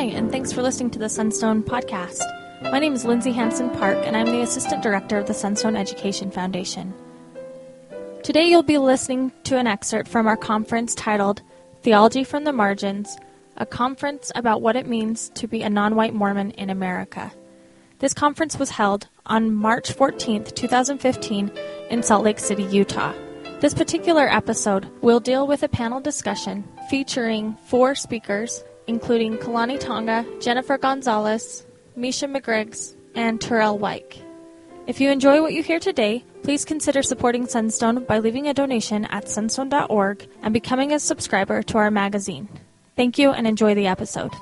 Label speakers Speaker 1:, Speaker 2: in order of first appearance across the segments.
Speaker 1: and thanks for listening to the Sunstone Podcast. My name is Lindsay Hansen Park, and I'm the Assistant Director of the Sunstone Education Foundation. Today you'll be listening to an excerpt from our conference titled Theology from the Margins, a conference about what it means to be a non-white Mormon in America. This conference was held on March 14, 2015 in Salt Lake City, Utah. This particular episode will deal with a panel discussion featuring 4 speakers, including Kalani Tonga, Jennifer Gonzalez, Misha McGriggs, and Terrell Wyke. If you enjoy what you hear today, please consider supporting Sunstone by leaving a donation at sunstone.org and becoming a subscriber to our magazine. Thank you and enjoy the episode.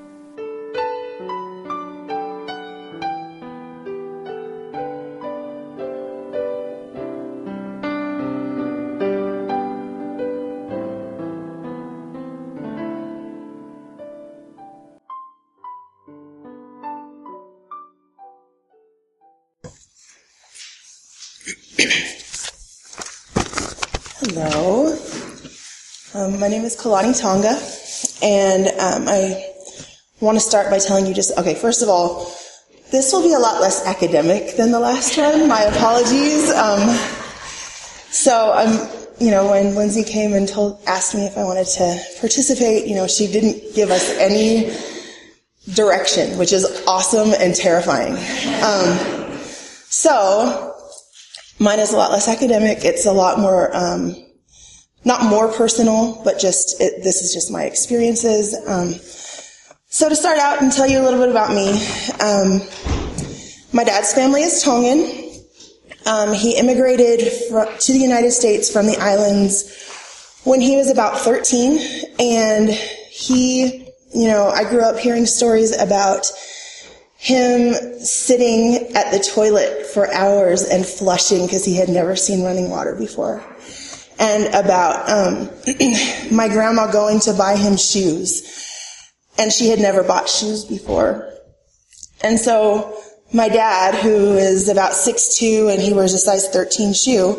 Speaker 2: Hello, my name is Kalani Tonga, and I want to start by telling you first of all, this will be a lot less academic than the last one. My apologies. When Lindsay came and asked me if I wanted to participate, she didn't give us any direction, which is awesome and terrifying. Mine is a lot less academic. It's a lot more, not more personal, but this is just my experiences. So to start out and tell you a little bit about me, my dad's family is Tongan. He immigrated to the United States from the islands when he was about 13, and I grew up hearing stories about him sitting at the toilet for hours and flushing because he had never seen running water before. And about my grandma going to buy him shoes, and she had never bought shoes before. And so my dad, who is about 6'2", and he wears a size 13 shoe,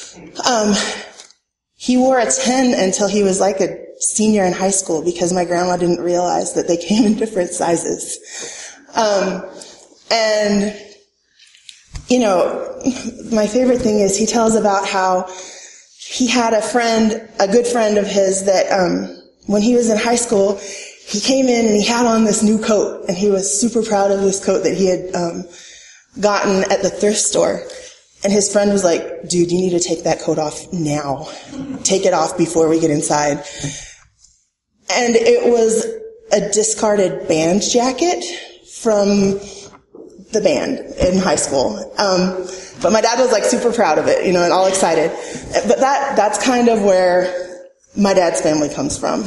Speaker 2: he wore a 10 until he was like a senior in high school because my grandma didn't realize that they came in different sizes. My favorite thing is he tells about how he had a good friend of his that, when he was in high school, he came in and he had on this new coat, and he was super proud of this coat that he had, gotten at the thrift store. And his friend was like, dude, you need to take that coat off now. Take it off before we get inside. And it was a discarded band jacket from the band in high school. But my dad was like super proud of it, and all excited. But that's kind of where my dad's family comes from.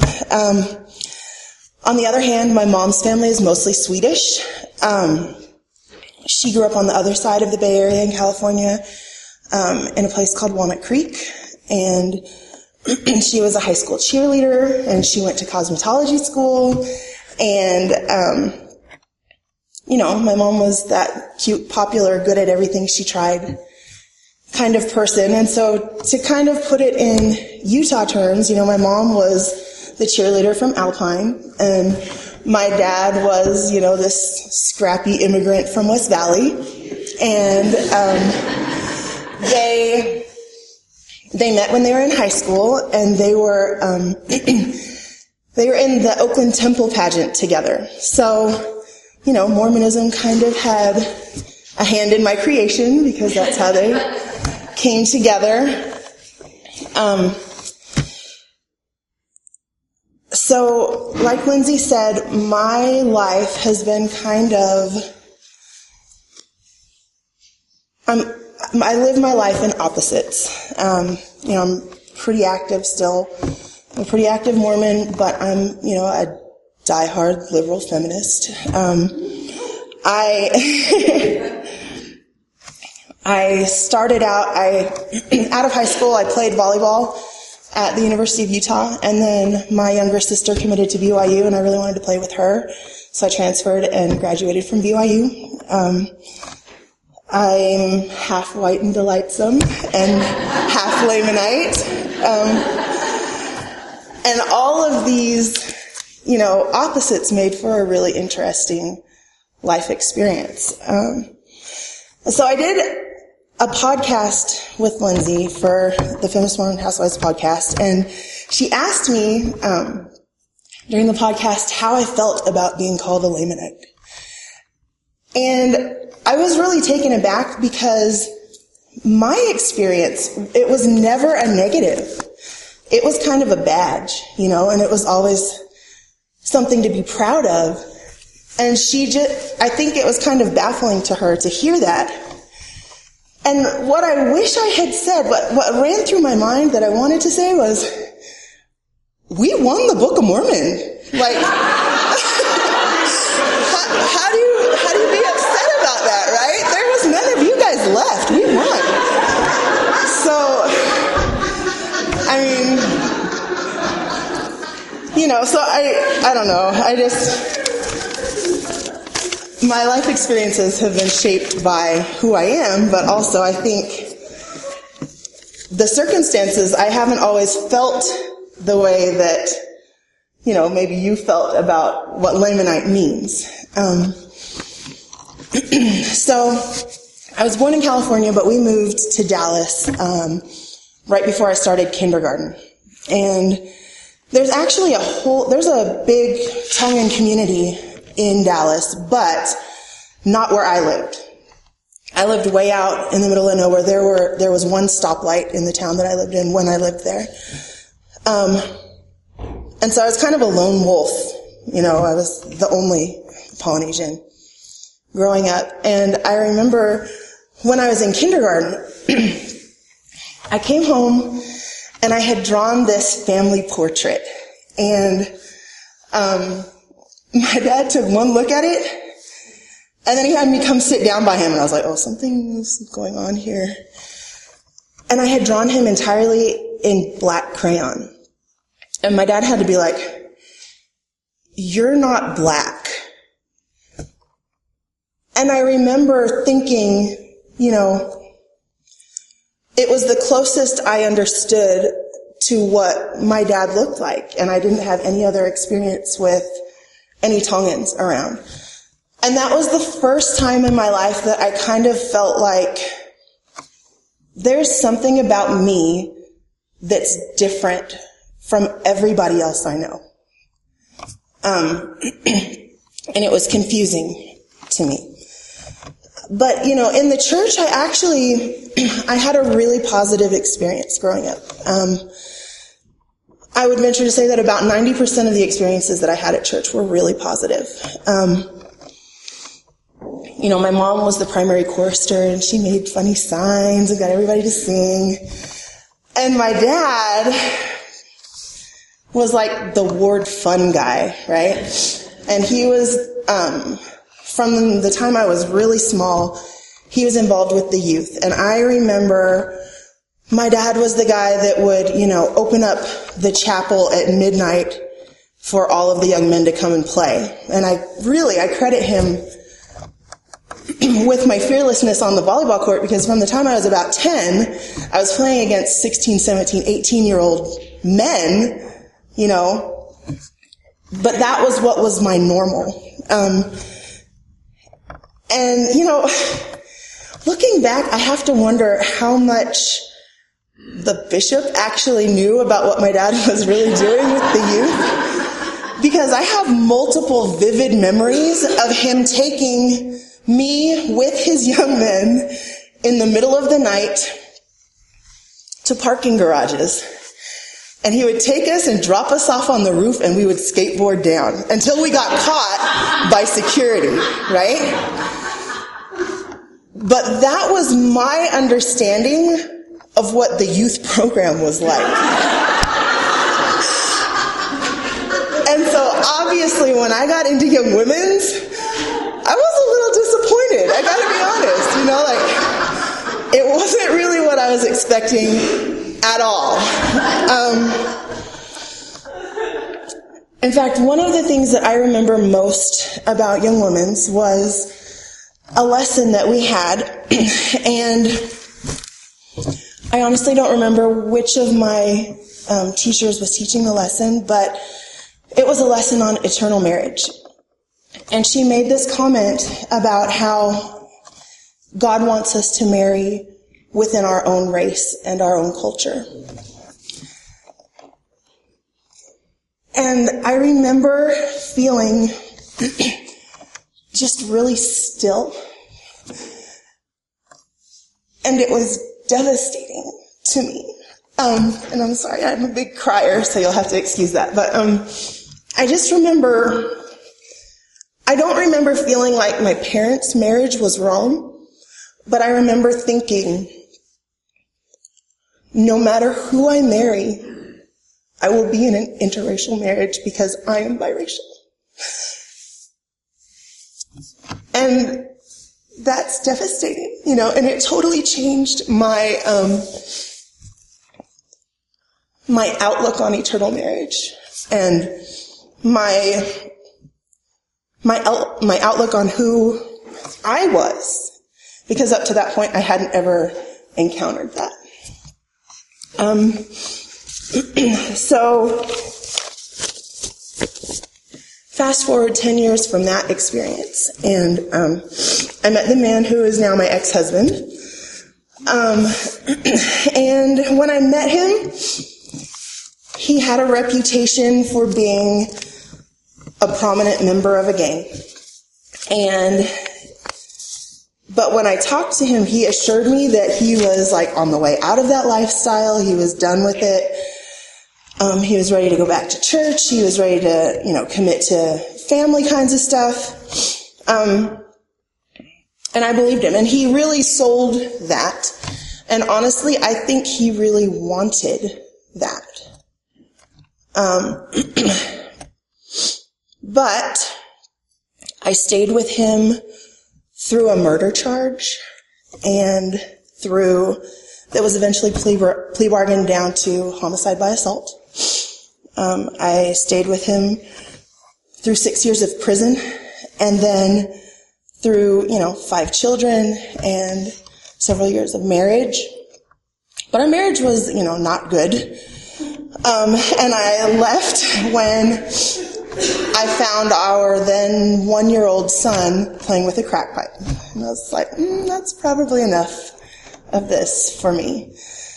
Speaker 2: On the other hand, my mom's family is mostly Swedish. She grew up on the other side of the Bay Area in California, in a place called Walnut Creek. And she was a high school cheerleader, and she went to cosmetology school. And, my mom was that cute, popular, good at everything she tried kind of person. And so to kind of put it in Utah terms, my mom was the cheerleader from Alpine, and my dad was, this scrappy immigrant from West Valley. And they met when they were in high school, and they were they were in the Oakland Temple pageant together. So, Mormonism kind of had a hand in my creation because that's how they came together. So, like Lindsay said, my life has been kind of, I live my life in opposites. I'm pretty active still. I'm a pretty active Mormon, but I'm, a diehard liberal feminist. I started out of high school, I played volleyball at the University of Utah, and then my younger sister committed to BYU, and I really wanted to play with her, so I transferred and graduated from BYU. I'm half white and delightsome, and half Lamanite. And all of these opposites made for a really interesting life experience. So I did a podcast with Lindsay for the Feminist Mormon Housewives podcast, and she asked me during the podcast how I felt about being called a Lamanite. And I was really taken aback because my experience, it was never a negative. It was kind of a badge, and it was always something to be proud of. And I think it was kind of baffling to her to hear that. And what I wish I had said, what ran through my mind that I wanted to say was, we won the Book of Mormon. Like, how do you be upset about that, right? There was none of you guys left. We won. So, I mean, so I don't know. My life experiences have been shaped by who I am, but also I think the circumstances, I haven't always felt the way that, maybe you felt about what Lamanite means. So I was born in California, but we moved to Dallas right before I started kindergarten. And there's actually there's a big Tongan community in Dallas, but not where I lived. I lived way out in the middle of nowhere. There was one stoplight in the town that I lived in when I lived there. And so I was kind of a lone wolf. I was the only Polynesian growing up. And I remember when I was in kindergarten, I came home and I had drawn this family portrait. And my dad took one look at it, and then he had me come sit down by him, and I was like, oh, something's going on here. And I had drawn him entirely in black crayon. And my dad had to be like, you're not black. And I remember thinking, it was the closest I understood to what my dad looked like, and I didn't have any other experience with any Tongans around. And that was the first time in my life that I kind of felt like there's something about me that's different from everybody else I know. And it was confusing to me. But, in the church, I had a really positive experience growing up. I would venture to say that about 90% of the experiences that I had at church were really positive. My mom was the primary chorister, and she made funny signs and got everybody to sing. And my dad was like the ward fun guy, right? And he was, from the time I was really small, he was involved with the youth. And I remember my dad was the guy that would, open up the chapel at midnight for all of the young men to come and play. And I credit him with my fearlessness on the volleyball court, because from the time I was about 10, I was playing against 16, 17, 18-year-old men, but that was what was my normal. And, looking back, I have to wonder how much the bishop actually knew about what my dad was really doing with the youth, because I have multiple vivid memories of him taking me with his young men in the middle of the night to parking garages. And he would take us and drop us off on the roof, and we would skateboard down until we got caught by security, right? But that was my understanding of what the youth program was like. And so obviously when I got into Young Women's, I was a little disappointed. I gotta be honest, it wasn't really what I was expecting at all. In fact, one of the things that I remember most about Young Women's was a lesson that we had, and I honestly don't remember which of my teachers was teaching the lesson, but it was a lesson on eternal marriage. And she made this comment about how God wants us to marry within our own race and our own culture. And I remember feeling just really still. And it was devastating to me. And I'm sorry, I'm a big crier, so you'll have to excuse that. But I just remember, I don't remember feeling like my parents' marriage was wrong, but I remember thinking, no matter who I marry, I will be in an interracial marriage because I am biracial. And that's devastating, and it totally changed my my outlook on eternal marriage and my outlook on who I was, because up to that point I hadn't ever encountered that. So fast forward 10 years from that experience, and I met the man who is now my ex-husband. And when I met him, he had a reputation for being a prominent member of a gang. But when I talked to him, he assured me that he was on the way out of that lifestyle. He was done with it. He was ready to go back to church. He was ready to, commit to family kinds of stuff. And I believed him. And he really sold that. And honestly, I think he really wanted that. But I stayed with him through a murder charge and that was eventually plea bargained down to homicide by assault. I stayed with him through 6 years of prison, and then through, 5 children and several years of marriage. But our marriage was, not good. And I left when I found our then 1-year-old son playing with a crack pipe. And I was like, that's probably enough of this for me.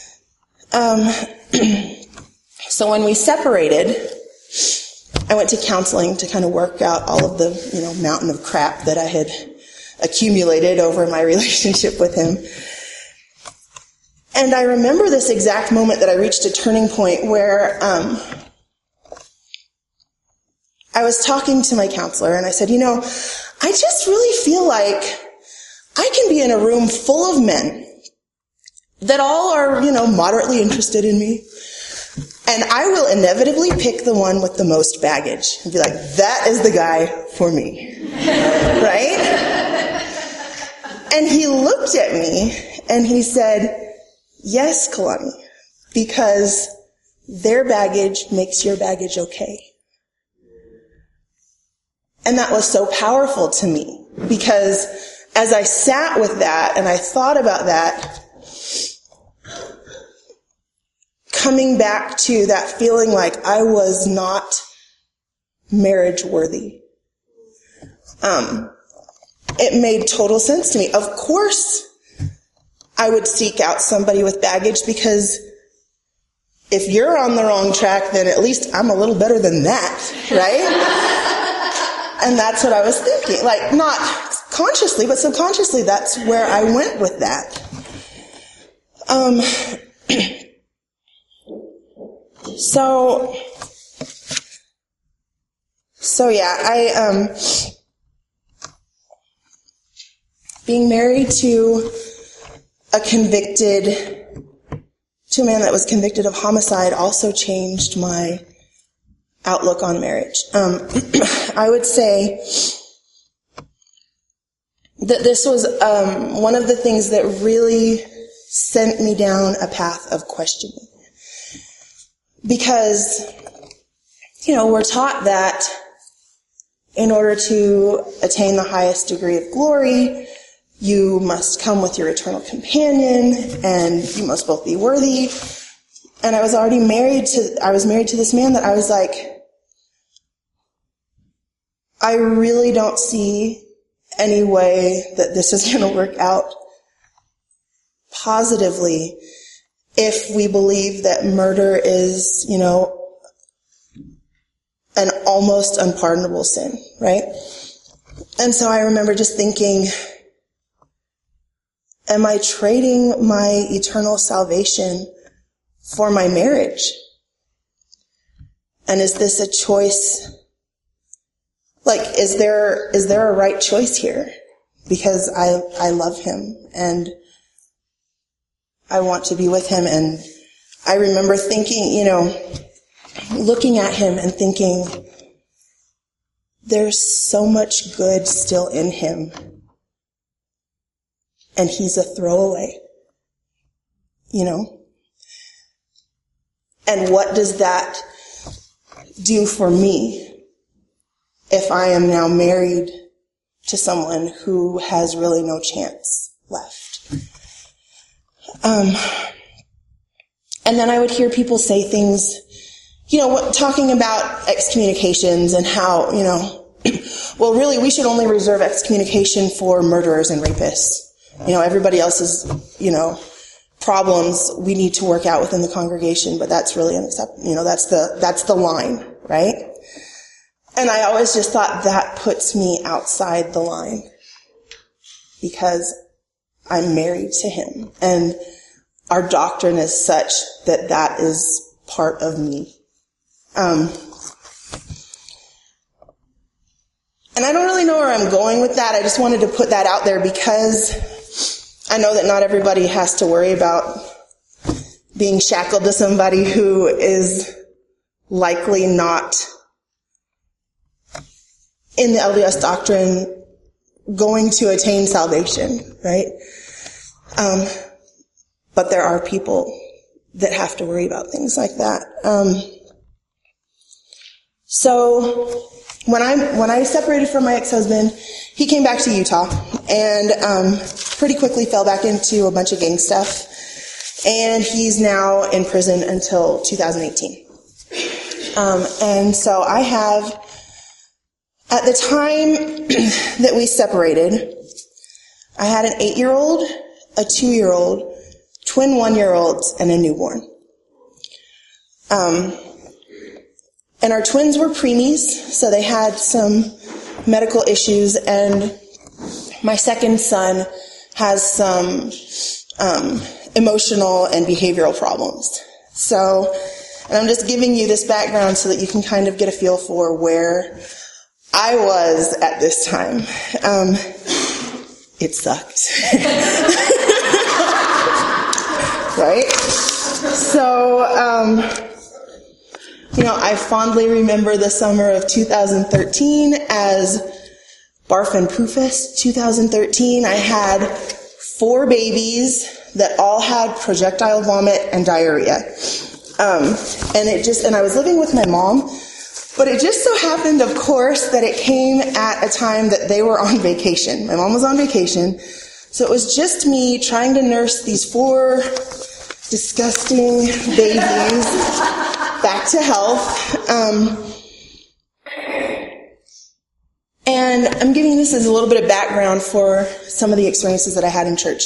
Speaker 2: So when we separated, I went to counseling to kind of work out all of the, mountain of crap that I had accumulated over my relationship with him. And I remember this exact moment that I reached a turning point where I was talking to my counselor, and I said, I just really feel like I can be in a room full of men that all are, moderately interested in me, and I will inevitably pick the one with the most baggage and be like, that is the guy for me, right? And he looked at me and he said, yes, Kalani, because their baggage makes your baggage okay. And that was so powerful to me, because as I sat with that and I thought about that, coming back to that feeling like I was not marriage worthy, it made total sense to me. Of course, I would seek out somebody with baggage, because if you're on the wrong track, then at least I'm a little better than that, right? And that's what I was thinking. Not consciously, but subconsciously, that's where I went with that. So yeah, being married to a man that was convicted of homicide also changed my outlook on marriage. I would say that this was one of the things that really sent me down a path of questioning. Because, we're taught that in order to attain the highest degree of glory, you must come with your eternal companion, and you must both be worthy. And I was married to this man that I was like, I really don't see any way that this is going to work out positively if we believe that murder is, an almost unpardonable sin, right? And so I remember just thinking, am I trading my eternal salvation for my marriage? And is this a choice? Like, is there a right choice here? Because I love him and I want to be with him. And I remember thinking, looking at him and thinking, there's so much good still in him. And he's a throwaway, And what does that do for me if I am now married to someone who has really no chance left? And then I would hear people say things, talking about excommunications and how, well, really, we should only reserve excommunication for murderers and rapists. Everybody else's, problems we need to work out within the congregation, but that's really unacceptable. That's the line, right? And I always just thought that puts me outside the line because I'm married to him and our doctrine is such that that is part of me. And I don't really know where I'm going with that. I just wanted to put that out there because I know that not everybody has to worry about being shackled to somebody who is likely not in the LDS doctrine going to attain salvation, right? But there are people that have to worry about things like that. So when I separated from my ex-husband, he came back to Utah and pretty quickly fell back into a bunch of gang stuff. And he's now in prison until 2018. And so I have, at the time that we separated, I had an 8-year-old, a 2-year-old, twin 1-year-olds, and a newborn. And our twins were preemies, so they had some medical issues, and my second son has some emotional and behavioral problems. So, and I'm just giving you this background so that you can kind of get a feel for where I was at this time. It sucked. Right? So, I fondly remember the summer of 2013 as Barf and Poofus 2013. I had 4 babies that all had projectile vomit and diarrhea. And I was living with my mom, but it just so happened, of course, that it came at a time that they were on vacation. My mom was on vacation. So it was just me trying to nurse these 4 disgusting babies back to health. And I'm giving this as a little bit of background for some of the experiences that I had in church.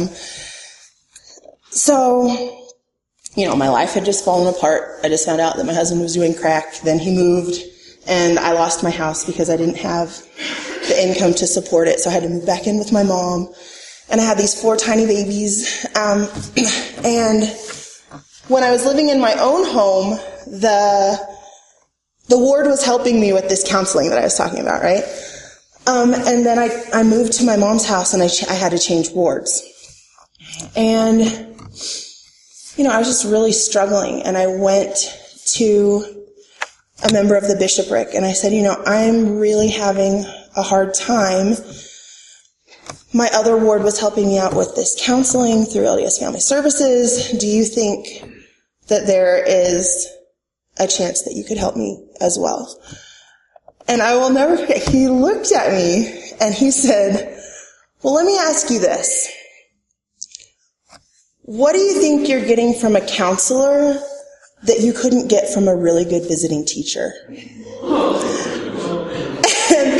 Speaker 2: My life had just fallen apart. I just found out that my husband was doing crack. Then he moved, and I lost my house because I didn't have the income to support it. So I had to move back in with my mom. And I had these 4 tiny babies. And when I was living in my own home, the ward was helping me with this counseling that I was talking about, right? And then I moved to my mom's house, and I had to change wards. And I was just really struggling, and I went to a member of the bishopric, and I said, I'm really having a hard time. My other ward was helping me out with this counseling through LDS Family Services. Do you think that there is a chance that you could help me as well? And I will never forget, he looked at me, and he said, well, let me ask you this. What do you think you're getting from a counselor that you couldn't get from a really good visiting teacher? And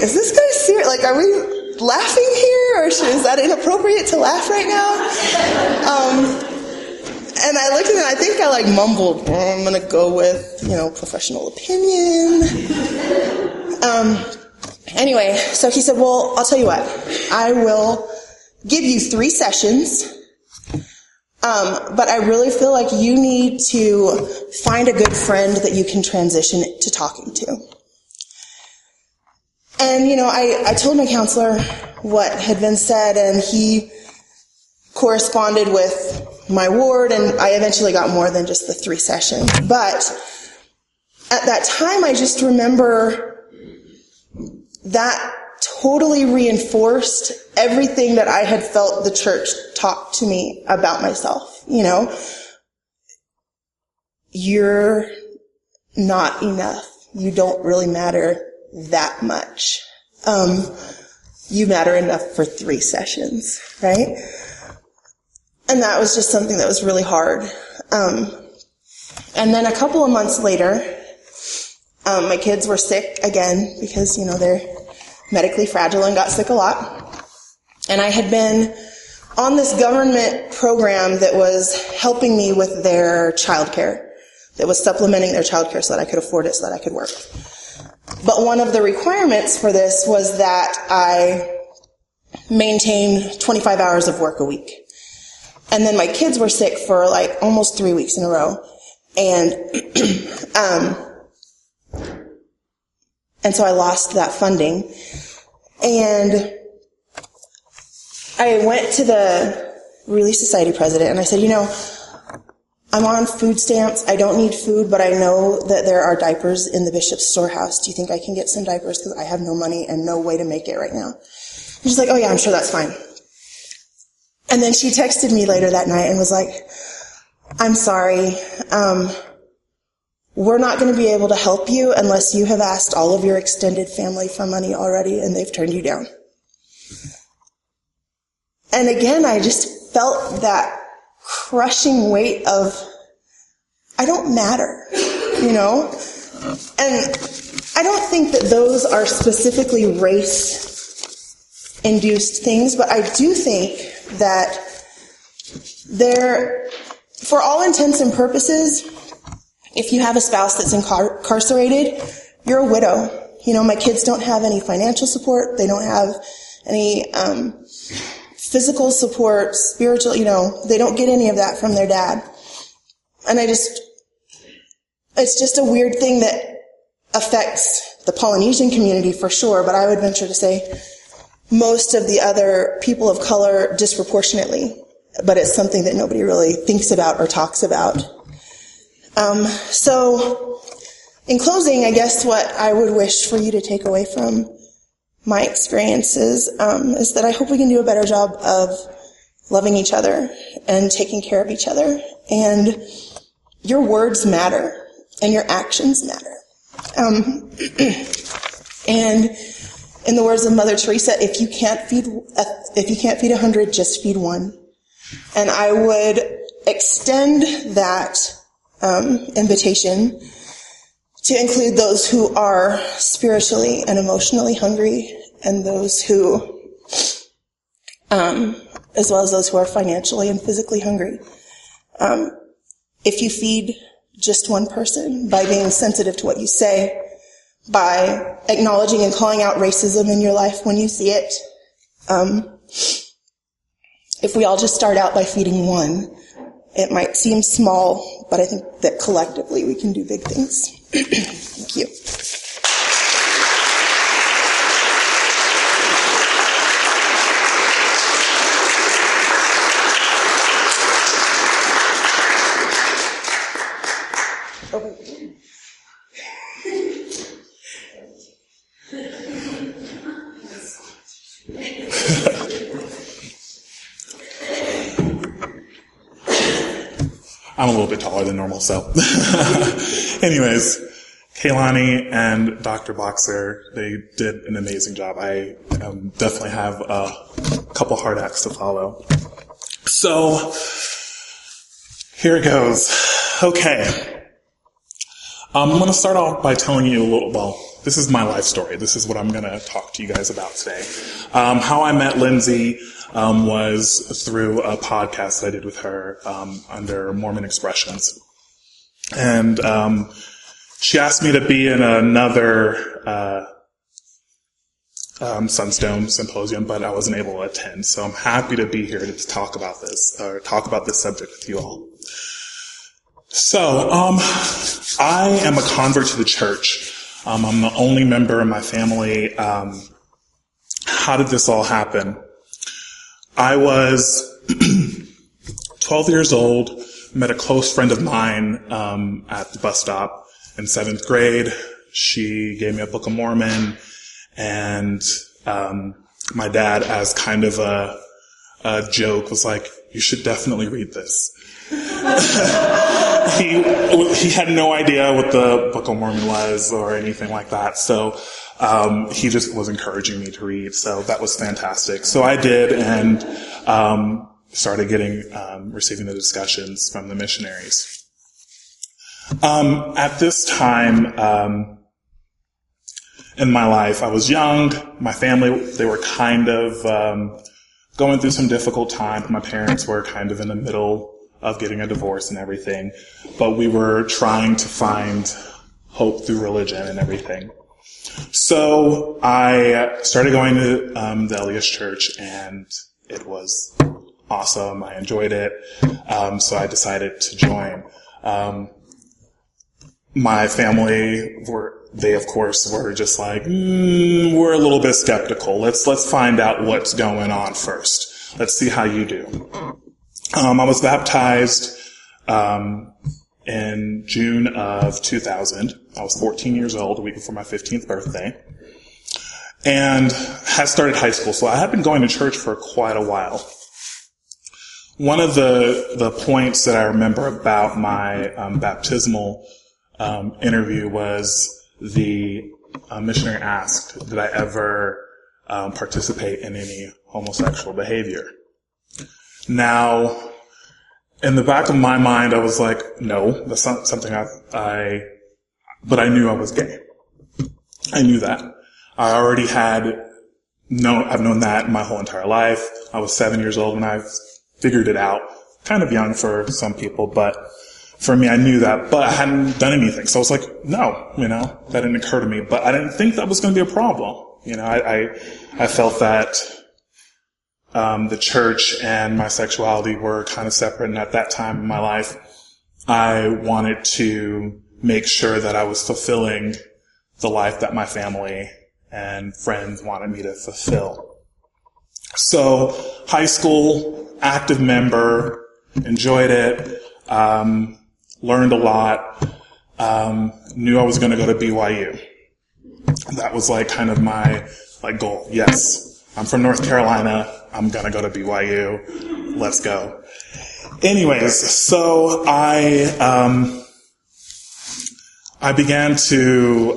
Speaker 2: is this guy serious? Like, are we laughing here, or is that inappropriate to laugh right now? And I looked at him, I think I like mumbled, I'm going to go with, professional opinion. Anyway, so he said, well, I'll tell you what, I will give you 3 sessions, but I really feel like you need to find a good friend that you can transition to talking to. And, I told my counselor what had been said, and he corresponded with my ward, and I eventually got more than just the 3 sessions. But at that time, I just remember that totally reinforced everything that I had felt the church taught to me about myself. You're not enough. You don't really matter that much. You matter enough for 3 sessions, right? And that was just something that was really hard. And then a couple of months later, my kids were sick again because, they're medically fragile and got sick a lot. And I had been on this government program that was helping me with their childcare, that was supplementing their childcare so that I could afford it, so that I could work. But one of the requirements for this was that I maintain 25 hours of work a week. And then my kids were sick for like almost 3 weeks in a row. And so I lost that funding. And I went to the Relief Society president and I said, I'm on food stamps. I don't need food, but I know that there are diapers in the bishop's storehouse. Do you think I can get some diapers? Because I have no money and no way to make it right now. And she's like, oh yeah, I'm sure that's fine. And then she texted me later that night and was like, I'm sorry. We're not going to be able to help you unless you have asked all of your extended family for money already and they've turned you down. And again, I just felt that crushing weight of, I don't matter, And I don't think that those are specifically race-induced things, but I do think that for all intents and purposes, if you have a spouse that's incarcerated, you're a widow. My kids don't have any financial support. They don't have any physical support, spiritual, they don't get any of that from their dad. And it's just a weird thing that affects the Polynesian community for sure, but I would venture to say most of the other people of color disproportionately, but it's something that nobody really thinks about or talks about. So in closing, I guess what I would wish for you to take away from my experiences is that I hope we can do a better job of loving each other and taking care of each other. And your words matter and your actions matter. And in the words of Mother Teresa, if you can't feed 100, just feed 1. And I would extend that invitation to include those who are spiritually and emotionally hungry, and those who, as well as those who are financially and physically hungry. If you feed just one person by being sensitive to what you say, by acknowledging and calling out racism in your life when you see it, if we all just start out by feeding one, it might seem small, but I think that collectively we can do big things. Thank you.
Speaker 3: I'm a little bit taller than normal, so. Anyways, Kaylani and Dr. Boxer, they did an amazing job. I definitely have a couple hard acts to follow. So, here it goes. Okay. I'm going to start off by telling you this is my life story. This is what I'm going to talk to you guys about today. How I met Lindsay was through a podcast that I did with her under Mormon Expressions. And she asked me to be in another Sunstone Symposium, but I wasn't able to attend. So I'm happy to be here to talk about this, or talk about this subject with you all. So I am a convert to the church. I'm the only member in my family. How did this all happen? I was 12 years old, met a close friend of mine at the bus stop in 7th grade. She gave me a Book of Mormon, and my dad, as kind of a joke, was like, "You should definitely read this." He had no idea what the Book of Mormon was or anything like that, so he just was encouraging me to read. So that was fantastic. So I did, and started receiving the discussions from the missionaries. At this time in my life, I was young. My family, they were kind of going through some difficult time. My parents were kind of in the middle of getting a divorce and everything, but we were trying to find hope through religion and everything. So I started going to the LDS Church, and it was awesome. I enjoyed it. So I decided to join. My family they of course were just like, we're a little bit skeptical. Let's find out what's going on first. Let's see how you do. I was baptized in June of 2000. I was 14 years old, a week before my 15th birthday, and had started high school. So I had been going to church for quite a while. One of the points that I remember about my baptismal interview was the missionary asked, did I ever participate in any homosexual behavior? Now, in the back of my mind, I was like, no, that's not something but I knew I was gay. I knew that. I already I've known that my whole entire life. I was 7 years old when I figured it out. Kind of young for some people, but for me, I knew that, but I hadn't done anything. So I was like, no, that didn't occur to me, but I didn't think that was going to be a problem. I felt that the church and my sexuality were kind of separate, and at that time in my life, I wanted to make sure that I was fulfilling the life that my family and friends wanted me to fulfill. So, high school, active member, enjoyed it, learned a lot, knew I was going to go to BYU. That was kind of my goal. Yes, I'm from North Carolina. I'm going to go to BYU. Let's go. Anyways, so I began to,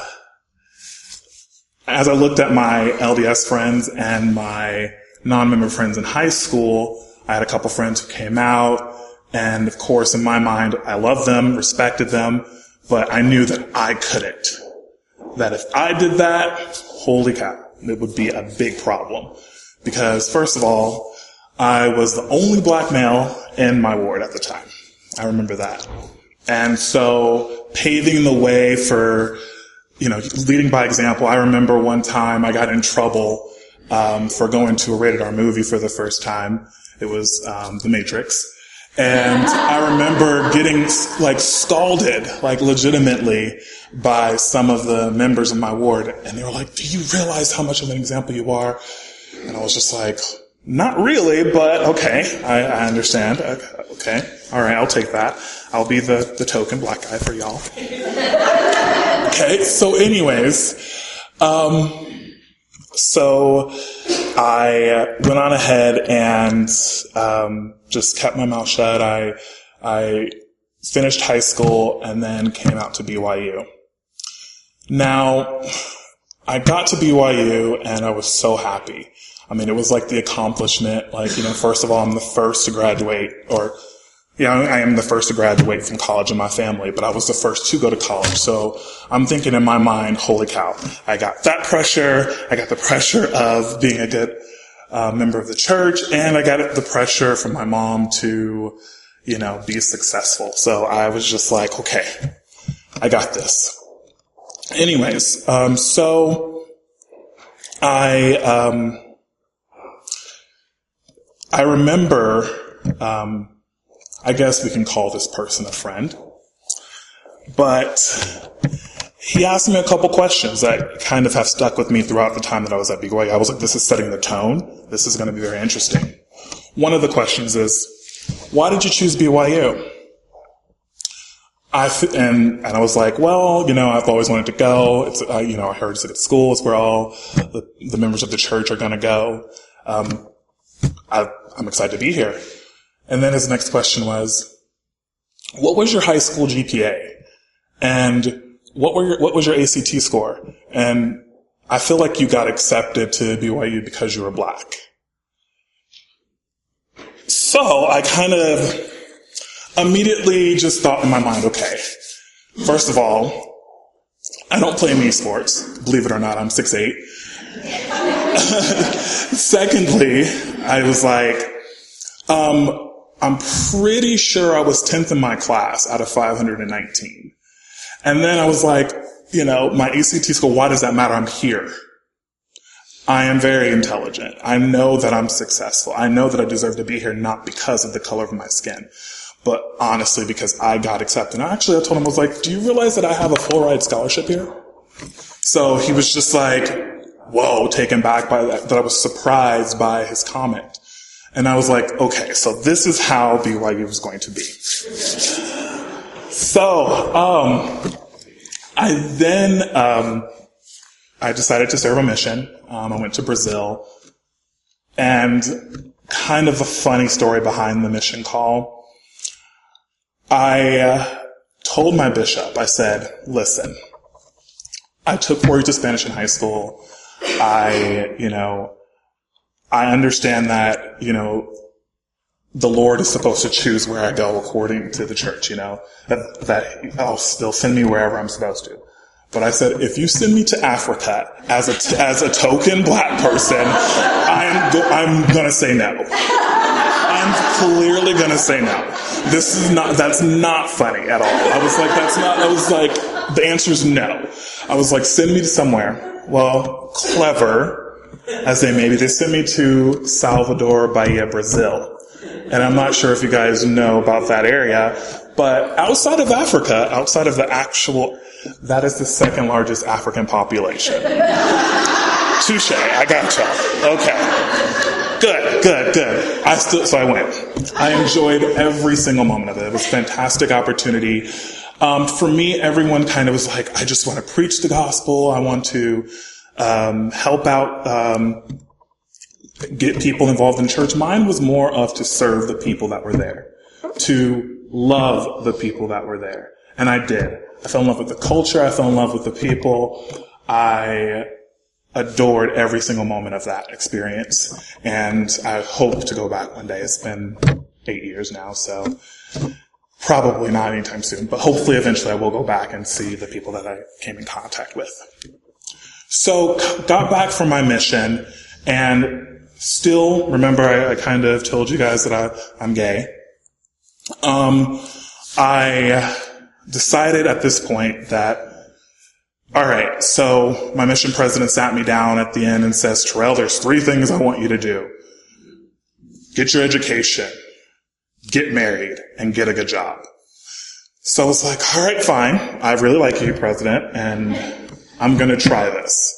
Speaker 3: as I looked at my LDS friends and my non-member friends in high school, I had a couple friends who came out, and of course, in my mind, I loved them, respected them, but I knew that I couldn't. That if I did that, holy cow, it would be a big problem. Because, first of all, I was the only black male in my ward at the time. I remember that. And so, paving the way for, leading by example, I remember one time I got in trouble for going to a rated R movie for the first time. It was The Matrix. And I remember getting scalded, legitimately, by some of the members of my ward. And they were like, do you realize how much of an example you are? And I was just like, not really, but okay, I understand. Okay, all right, I'll take that. I'll be the token black guy for y'all. Okay, so anyways, so I went on ahead and just kept my mouth shut. I finished high school and then came out to BYU. Now, I got to BYU and I was so happy. I mean, it was like the accomplishment. First of all, I'm the first to graduate, or I am the first to graduate from college in my family, but I was the first to go to college. So I'm thinking in my mind, holy cow, I got that pressure. I got the pressure of being a good member of the church, and I got the pressure from my mom to, be successful. So I was just like, okay, I got this. Anyways, so I remember, I guess we can call this person a friend, but he asked me a couple questions that kind of have stuck with me throughout the time that I was at BYU. I was like, this is setting the tone. This is going to be very interesting. One of the questions is, why did you choose BYU? And I was like, well, I've always wanted to go. It's, I heard it's a good school. It's where all the members of the church are going to go. I'm excited to be here. And then his next question was, what was your high school GPA? And what was your ACT score? And I feel like you got accepted to BYU because you were black. So I kind of immediately just thought in my mind, okay, first of all, I don't play any sports. Believe it or not, I'm 6'8". Secondly, I was like, I'm pretty sure I was 10th in my class out of 519. And then I was like, my ACT score, why does that matter? I'm here. I am very intelligent. I know that I'm successful. I know that I deserve to be here, not because of the color of my skin, but honestly because I got accepted. And actually, I told him, I was like, do you realize that I have a full-ride scholarship here? So he was just like, whoa, taken back by that I was surprised by his comment. And I was like, okay, so this is how BYU was going to be. So, I decided to serve a mission. I went to Brazil, and kind of a funny story behind the mission call. I told my bishop, I said, listen, I took 4 years of Spanish in high school. I understand that, the Lord is supposed to choose where I go according to the church, that they'll send me wherever I'm supposed to. But I said, if you send me to Africa as a token black person, I'm gonna say no. I'm clearly gonna say no. That's not funny at all. I was like, the answer's no. I was like, send me to somewhere. Well, clever as they may be, they sent me to Salvador Bahia, Brazil. And I'm not sure if you guys know about that area, but outside of Africa, outside of that is the second largest African population. Touche, I gotcha. Okay. Good. So I went. I enjoyed every single moment of it. It was a fantastic opportunity. For me, everyone kind of was like, I just want to preach the gospel. I want to help out, get people involved in church. Mine was more of to serve the people that were there, to love the people that were there. And I did. I fell in love with the culture. I fell in love with the people. I adored every single moment of that experience. And I hope to go back one day. It's been 8 years now, so probably not anytime soon. But hopefully eventually I will go back and see the people that I came in contact with. So got back from my mission, and still, remember I kind of told you guys that I'm gay. I decided at this point that, all right, so my mission president sat me down at the end and says, Terrell, there's 3 things I want you to do. Get your education, get married, and get a good job. So I was like, all right, fine. I really like you, President, and I'm going to try this.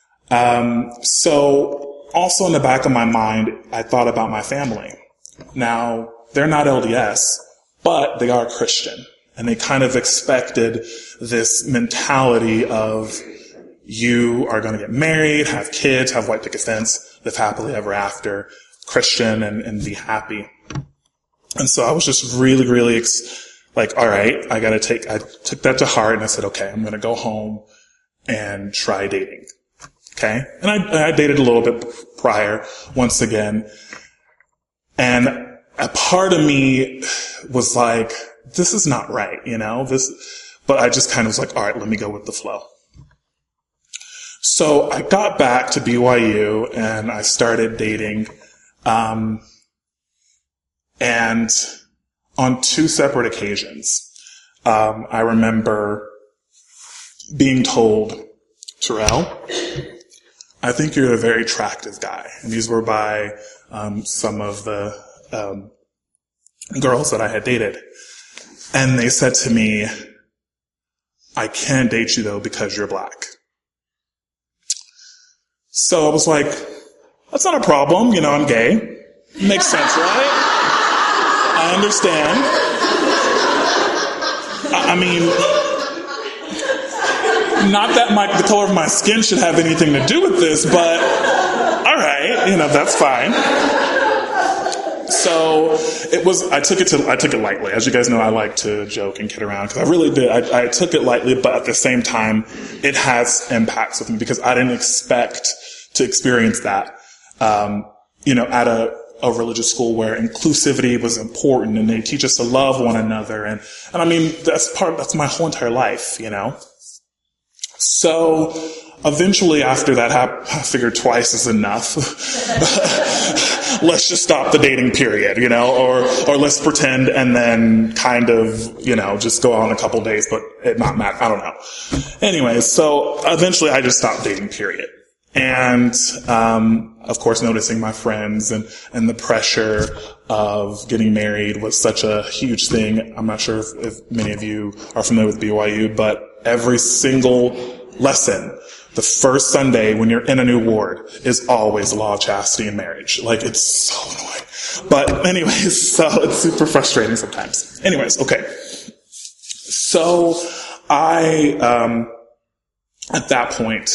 Speaker 3: So also in the back of my mind, I thought about my family. Now, they're not LDS, but they are Christian. And they kind of expected this mentality of you are going to get married, have kids, have white picket fence, live happily ever after, Christian, and be happy. And so I was just really, really like, all right, I took that to heart, and I said, okay, I'm going to go home and try dating. Okay? And I dated a little bit prior, once again. And a part of me was like, this is not right, but I just kind of was like, all right, let me go with the flow. So I got back to BYU and I started dating, and on 2 separate occasions, I remember being told, Terrell, I think you're a very attractive guy. And these were by some of the girls that I had dated. And they said to me, I can't date you though because you're black. So I was like, that's not a problem. I'm gay. Makes sense, right? I understand. I mean, not that the color of my skin should have anything to do with this, but all right, that's fine. So I took it lightly. As you guys know, I like to joke and kid around, because I really did. I took it lightly, but at the same time, it has impacts with me, because I didn't expect to experience that, at a religious school where inclusivity was important and they teach us to love one another. And I mean, that's my whole entire life, So eventually after that I figured twice is enough. Let's just stop the dating period, or let's pretend and then kind of, just go on a couple days, but it not matter. I don't know. Anyways, so eventually I just stopped dating, period. And, of course, noticing my friends and the pressure of getting married was such a huge thing. I'm not sure if many of you are familiar with BYU, but every single lesson, the first Sunday when you're in a new ward, is always law of chastity and marriage. Like, it's so annoying. But anyways, so it's super frustrating sometimes. Anyways, okay. So I, at that point,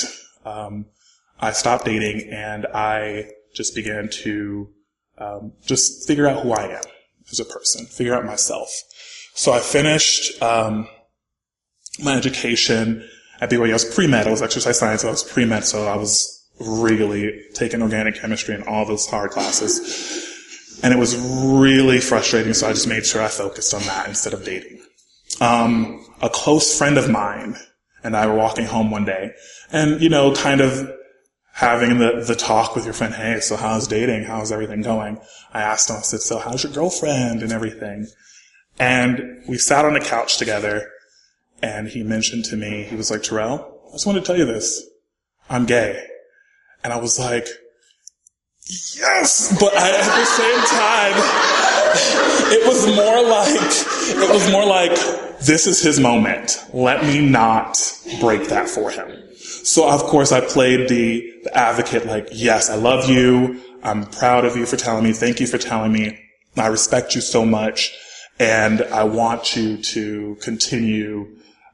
Speaker 3: I stopped dating and I just began to just figure out who I am as a person, figure out myself. So I finished my education at BYU. I was pre-med. I was exercise science. So I was pre-med. So I was really taking organic chemistry and all those hard classes. And it was really frustrating. So I just made sure I focused on that instead of dating. A close friend of mine and I were walking home one day and, kind of having the talk with your friend, hey, so how's dating? How's everything going? I asked him, I said, so how's your girlfriend and everything? And we sat on a couch together, and he mentioned to me, he was like, Terrell, I just wanted to tell you this. I'm gay. And I was like, yes! But at the same time, it was more like, this is his moment. Let me not break that for him. So, of course, I played the advocate, like, yes, I love you. I'm proud of you for telling me. Thank you for telling me. I respect you so much. And I want you to continue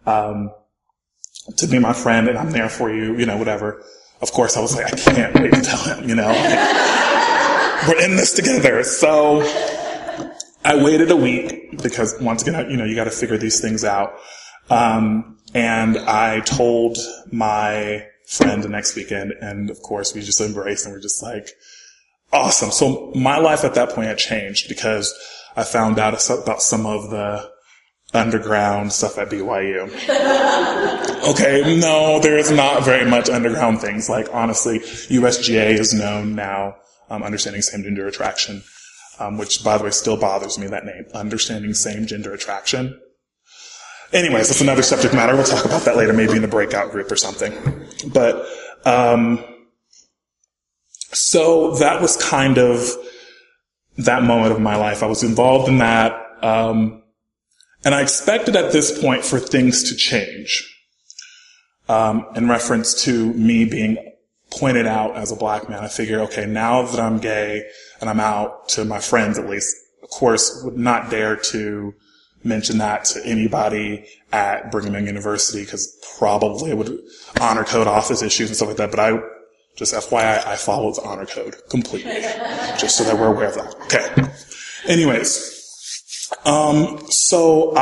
Speaker 3: to be my friend, and I'm there for you, whatever. Of course, I was like, I can't wait to tell him, we're in this together. So I waited a week because, once again, you got to figure these things out. And I told my friend the next weekend, and of course we just embraced and we're just like, awesome. So my life at that point had changed because I found out about some of the underground stuff at BYU. Okay, no, there is not very much underground things. Like, honestly, USGA is known now, Understanding Same Gender Attraction, which, by the way, still bothers me, that name, Understanding Same Gender Attraction. Anyways, that's another subject matter. We'll talk about that later, maybe in the breakout group or something. But, so that was kind of that moment of my life. I was involved in that, and I expected at this point for things to change, in reference to me being pointed out as a black man. I figured, okay, now that I'm gay and I'm out to my friends, at least, of course, would not dare to mention that to anybody at Brigham Young University, because probably it would honor code office issues and stuff like that. But I, just FYI, I followed the honor code completely, just so that we're aware of that. Okay. Anyways, so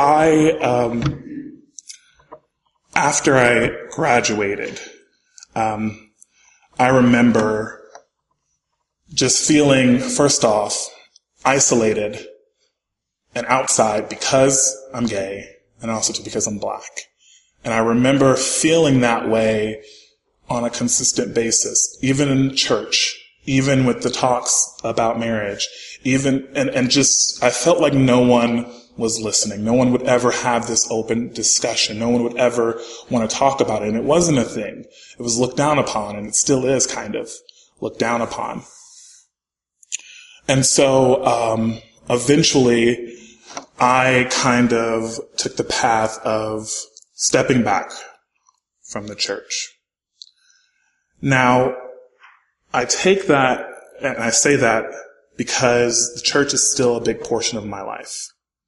Speaker 3: after I graduated, I remember just feeling, first off, isolated and outside because I'm gay and also because I'm black. And I remember feeling that way on a consistent basis, even in church, even with the talks about marriage, and just, I felt like no one was listening. No one would ever have this open discussion. No one would ever want to talk about it. And it wasn't a thing. It was looked down upon, and it still is kind of looked down upon. And so, eventually, I kind of took the path of stepping back from the church. Now, I take that, and I say that because the church is still a big portion of my life.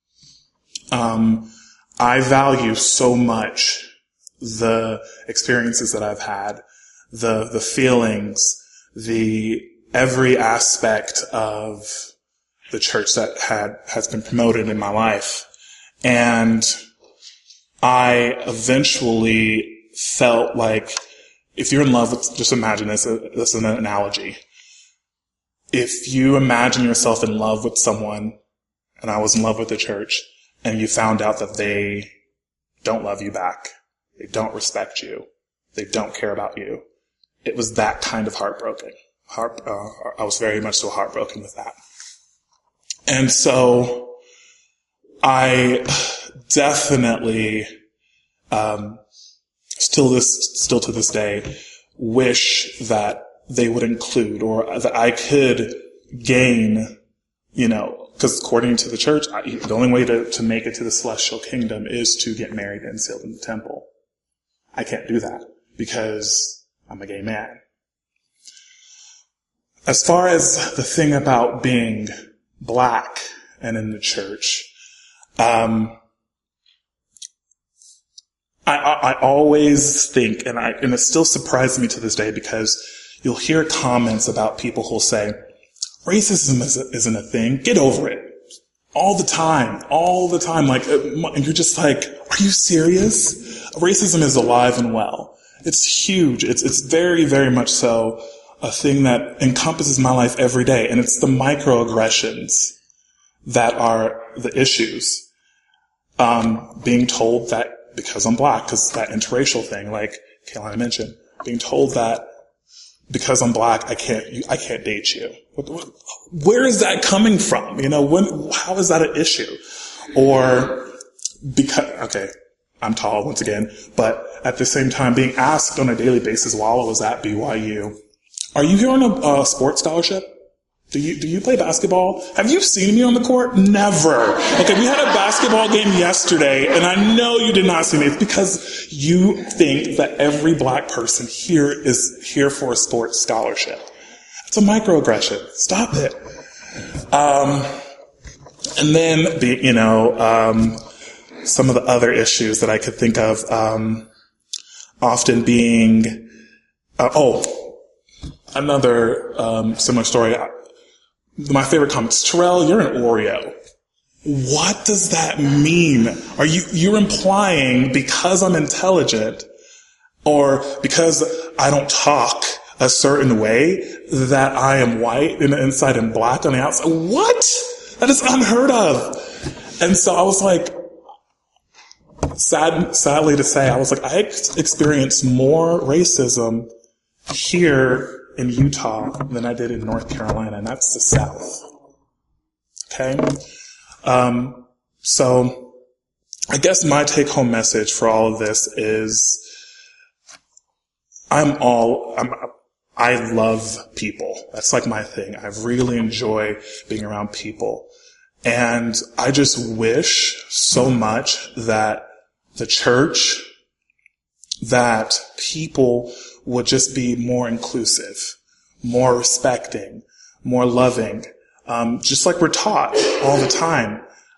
Speaker 3: I value so much the experiences that I've had, the feelings, every aspect of the church that has been promoted in my life. And I eventually felt like, if you're in love with, just imagine this is an analogy. If you imagine yourself in love with someone, and I was in love with the church, and you found out that they don't love you back, they don't respect you, they don't care about you, it was that kind of heartbroken. I was very much so heartbroken with that. And so I definitely, still to this day, wish that they would include, or that I could gain, because according to the church, the only way to make it to the celestial kingdom is to get married and sealed in the temple. I can't do that because I'm a gay man. As far as the thing about being black and in the church, I always think, and it still surprises me to this day, because you'll hear comments about people who'll say, racism isn't a thing, get over it. All the time, and you're just like, are you serious? Racism is alive and well. It's huge. It's very, very much so a thing that encompasses my life every day, and it's the microaggressions that are the issues. Being told that because I'm black, because that interracial thing, like Kaylani mentioned, being told that because I'm black, I can't date you. Where is that coming from? How is that an issue? Or I'm tall once again, but at the same time being asked on a daily basis while I was at BYU, are you here on a sports scholarship? Do you play basketball? Have you seen me on the court? Never. Okay, we had a basketball game yesterday, and I know you did not see me. It's because you think that every black person here is here for a sports scholarship. It's a microaggression. Stop it. And then some of the other issues that I could think of, often being, another similar story. My favorite comment is, Terrell, you're an Oreo. What does that mean? You're implying because I'm intelligent or because I don't talk a certain way that I am white in the inside and black on the outside? What? That is unheard of. And so I was like, sadly to say, I experienced more racism here in Utah than I did in North Carolina, and that's the South. Okay? So I guess my take-home message for all of this is I love people. That's like my thing. I really enjoy being around people. And I just wish so much that the church, that people would just be more inclusive, more respecting, more loving, just like we're taught all the time.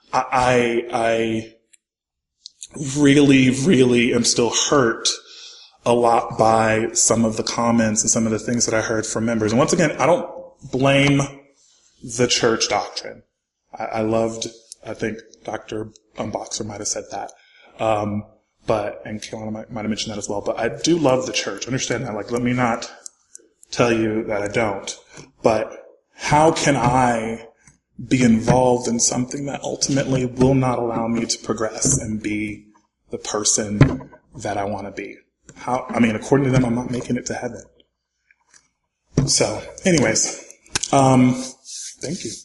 Speaker 3: I really, really am still hurt a lot by some of the comments and some of the things that I heard from members. And once again, I don't blame the church doctrine. I think Dr. Boxer might have said that. And Kaylani might have mentioned that as well. But I do love the church. Understand that. Let me not tell you that I don't. But how can I be involved in something that ultimately will not allow me to progress and be the person that I want to be. According to them, I'm not making it to heaven. So, anyways, thank you.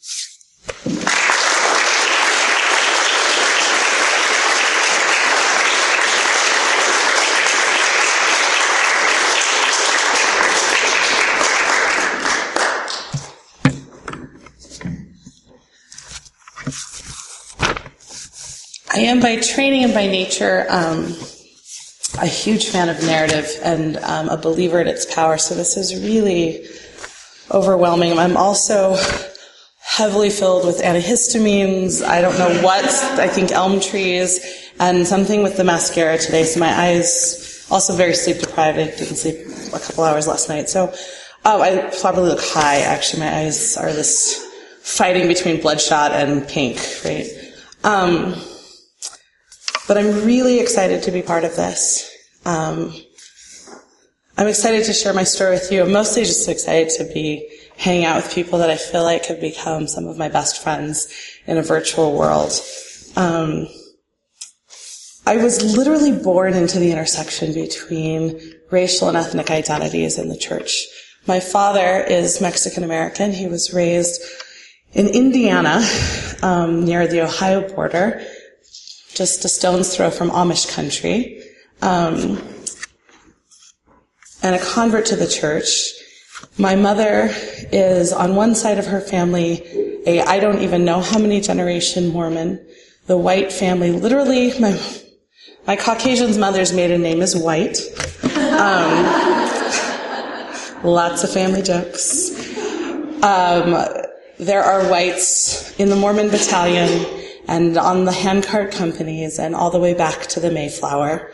Speaker 4: I am by training and by nature a huge fan of narrative and a believer in its power, so this is really overwhelming. I'm also heavily filled with antihistamines, I don't know what, I think elm trees, and something with the mascara today, so my eyes, also very sleep deprived, I didn't sleep a couple hours last night, so I probably look high, actually, my eyes are this fighting between bloodshot and pink, right? But I'm really excited to be part of this. I'm excited to share my story with you. I'm mostly just excited to be hanging out with people that I feel like have become some of my best friends in a virtual world. I was literally born into the intersection between racial and ethnic identities in the church. My father is Mexican American. He was raised in Indiana, near the Ohio border, just a stone's throw from Amish country, and a convert to the church. My mother is, on one side of her family, I don't even know how many generation Mormon. The White family, literally, my Caucasian's mother's maiden name is White. Lots of family jokes. There are whites in the Mormon battalion and on the handcart companies and all the way back to the Mayflower.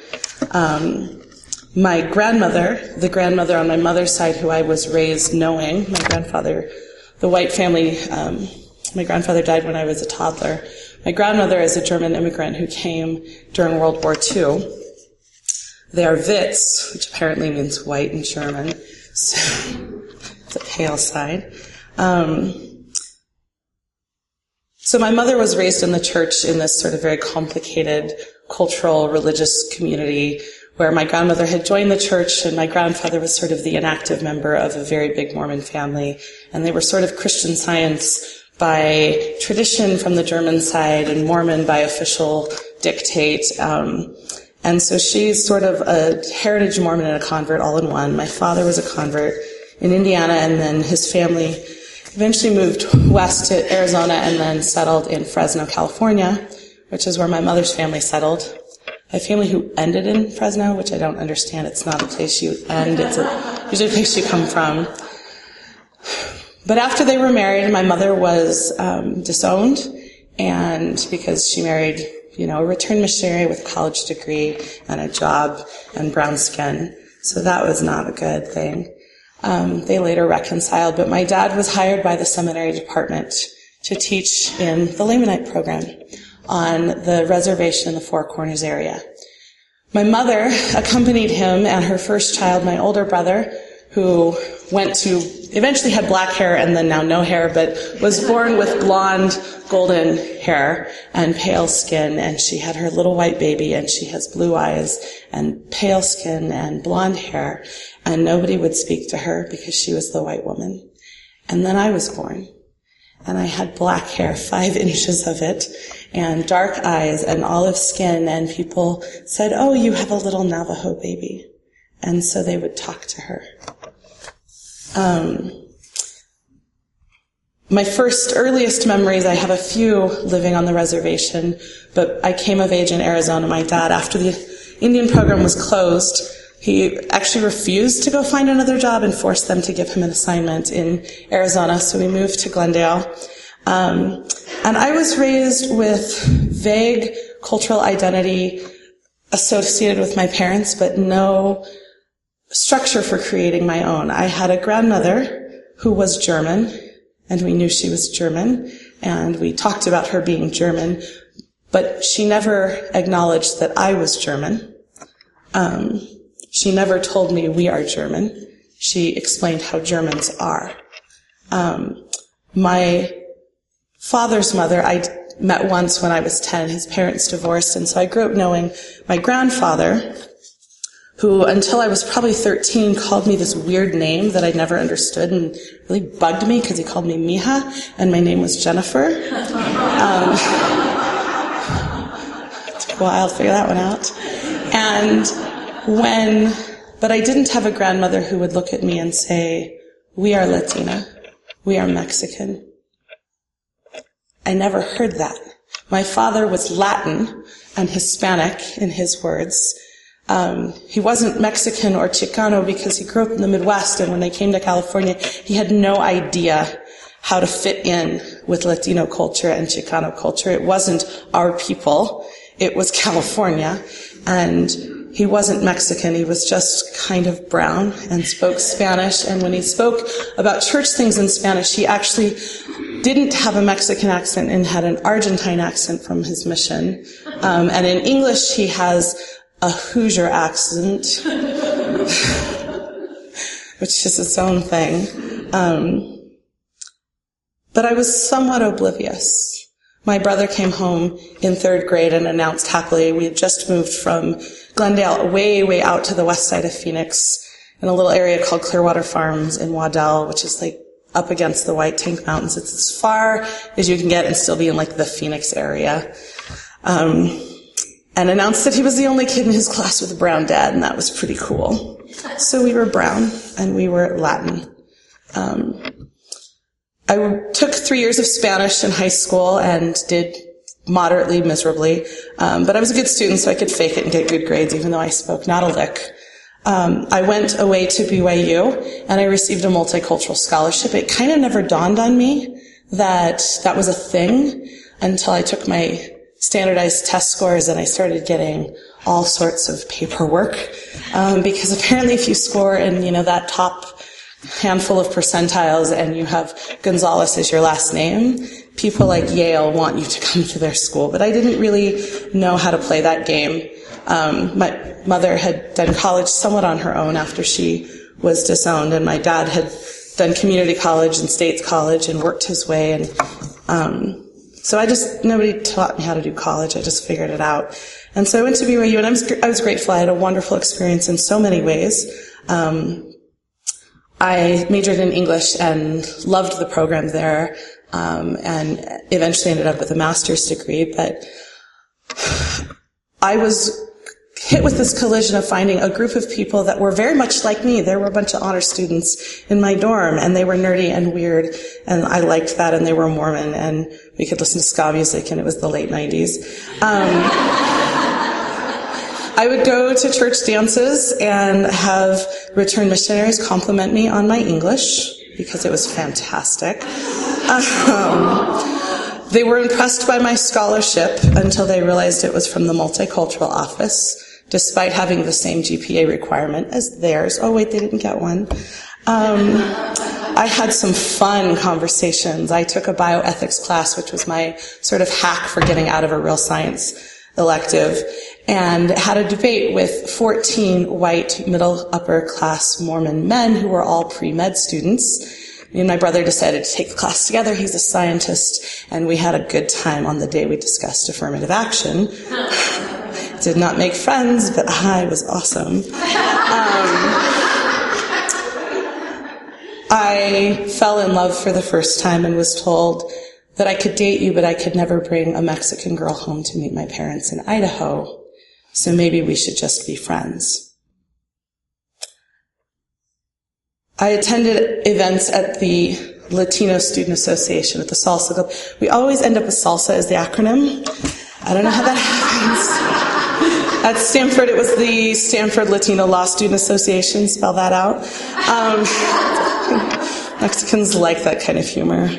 Speaker 4: My grandmother, the grandmother on my mother's side who I was raised knowing, my grandfather, the White family, my grandfather died when I was a toddler. My grandmother is a German immigrant who came during World War II. They are Witz, which apparently means white in German. So it's a pale side. So my mother was raised in the church in this sort of very complicated cultural, religious community where my grandmother had joined the church and my grandfather was sort of the inactive member of a very big Mormon family. And they were sort of Christian Science by tradition from the German side and Mormon by official dictate. And so she's sort of a heritage Mormon and a convert all in one. My father was a convert in Indiana, and then his family eventually moved west to Arizona and then settled in Fresno, California, which is where my mother's family settled. I have family who ended in Fresno, which I don't understand. It's not a place you end. It's usually a place you come from. But after they were married, my mother was disowned, and because she married, a returned missionary with a college degree and a job and brown skin. So that was not a good thing. They later reconciled, but my dad was hired by the seminary department to teach in the Lamanite program on the reservation in the Four Corners area. My mother accompanied him and her first child, my older brother, who eventually had black hair and then now no hair, but was born with blonde, golden hair and pale skin, and she had her little white baby, and she has blue eyes and pale skin and blonde hair, and nobody would speak to her because she was the white woman. And then I was born, and I had black hair, 5 inches of it, and dark eyes and olive skin, and people said, "Oh, you have a little Navajo baby." And so they would talk to her. My earliest memories, I have a few living on the reservation, but I came of age in Arizona. My dad, after the Indian program was closed, he actually refused to go find another job and forced them to give him an assignment in Arizona, so we moved to Glendale. And I was raised with vague cultural identity associated with my parents, but no structure for creating my own. I had a grandmother who was German, and we knew she was German, and we talked about her being German, but she never acknowledged that I was German. She never told me we are German. She explained how Germans are. My father's mother I met once when I was 10. His parents divorced, and so I grew up knowing my grandfather, who until I was probably 13 called me this weird name that I'd never understood and really bugged me because he called me Mija, and my name was Jennifer. It took a while to figure that one out. But I didn't have a grandmother who would look at me and say, "We are Latina. We are Mexican." I never heard that. My father was Latin and Hispanic, in his words. He wasn't Mexican or Chicano because he grew up in the Midwest, and when they came to California, he had no idea how to fit in with Latino culture and Chicano culture. It wasn't our people. It was California. And he wasn't Mexican. He was just kind of brown and spoke Spanish. And when he spoke about church things in Spanish, he actually didn't have a Mexican accent and had an Argentine accent from his mission. And in English, he has a Hoosier accent, which is its own thing. But I was somewhat oblivious. My brother came home in 3rd grade and announced happily we had just moved from Glendale way, way out to the west side of Phoenix in a little area called Clearwater Farms in Waddell, which is like up against the White Tank Mountains. It's as far as you can get and still be in like the Phoenix area. And announced that he was the only kid in his class with a brown dad, and that was pretty cool. So we were brown and we were Latin. I took 3 years of Spanish in high school and did moderately miserably. But I was a good student, so I could fake it and get good grades, even though I spoke not a lick. I went away to BYU, and I received a multicultural scholarship. It kind of never dawned on me that that was a thing until I took my standardized test scores and I started getting all sorts of paperwork. Because apparently if you score in, that top handful of percentiles and you have Gonzalez as your last name, people like Yale want you to come to their school. But I didn't really know how to play that game. My mother had done college somewhat on her own after she was disowned, and my dad had done community college and States college and worked his way. And so nobody taught me how to do college. I just figured it out. And so I went to BYU, and I was grateful. I had a wonderful experience in so many ways. I majored in English and loved the program there, and eventually ended up with a master's degree. But I was hit with this collision of finding a group of people that were very much like me. There were a bunch of honor students in my dorm, and they were nerdy and weird, and I liked that, and they were Mormon, and we could listen to ska music, and it was the late 90s. I would go to church dances and have returned missionaries compliment me on my English, because it was fantastic. They were impressed by my scholarship until they realized it was from the Multicultural Office, despite having the same GPA requirement as theirs. Oh, wait, they didn't get one. I had some fun conversations. I took a bioethics class, which was my sort of hack for getting out of a real science elective, and had a debate with 14 white middle upper class Mormon men who were all pre-med students. Me and my brother decided to take the class together. He's a scientist, and we had a good time on the day we discussed affirmative action. Did not make friends, but I was awesome. I fell in love for the first time and was told that I could date you, but I could never bring a Mexican girl home to meet my parents in Idaho. So maybe we should just be friends. I attended events at the Latino Student Association, at the Salsa Club. We always end up with salsa as the acronym. I don't know how that happens. At Stanford, it was the Stanford Latino Law Student Association. Spell that out. Mexicans like that kind of humor.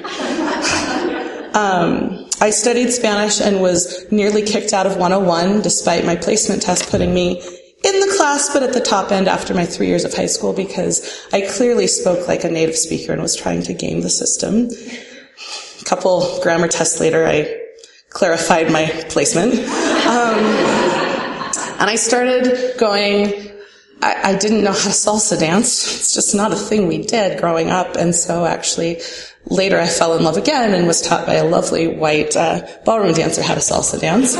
Speaker 4: I studied Spanish and was nearly kicked out of 101, despite my placement test putting me in the class, but at the top end after my 3 years of high school, because I clearly spoke like a native speaker and was trying to game the system. A couple grammar tests later, I clarified my placement. And I started going I didn't know how to salsa dance. It's just not a thing we did growing up. And so actually later I fell in love again and was taught by a lovely white ballroom dancer how to salsa dance.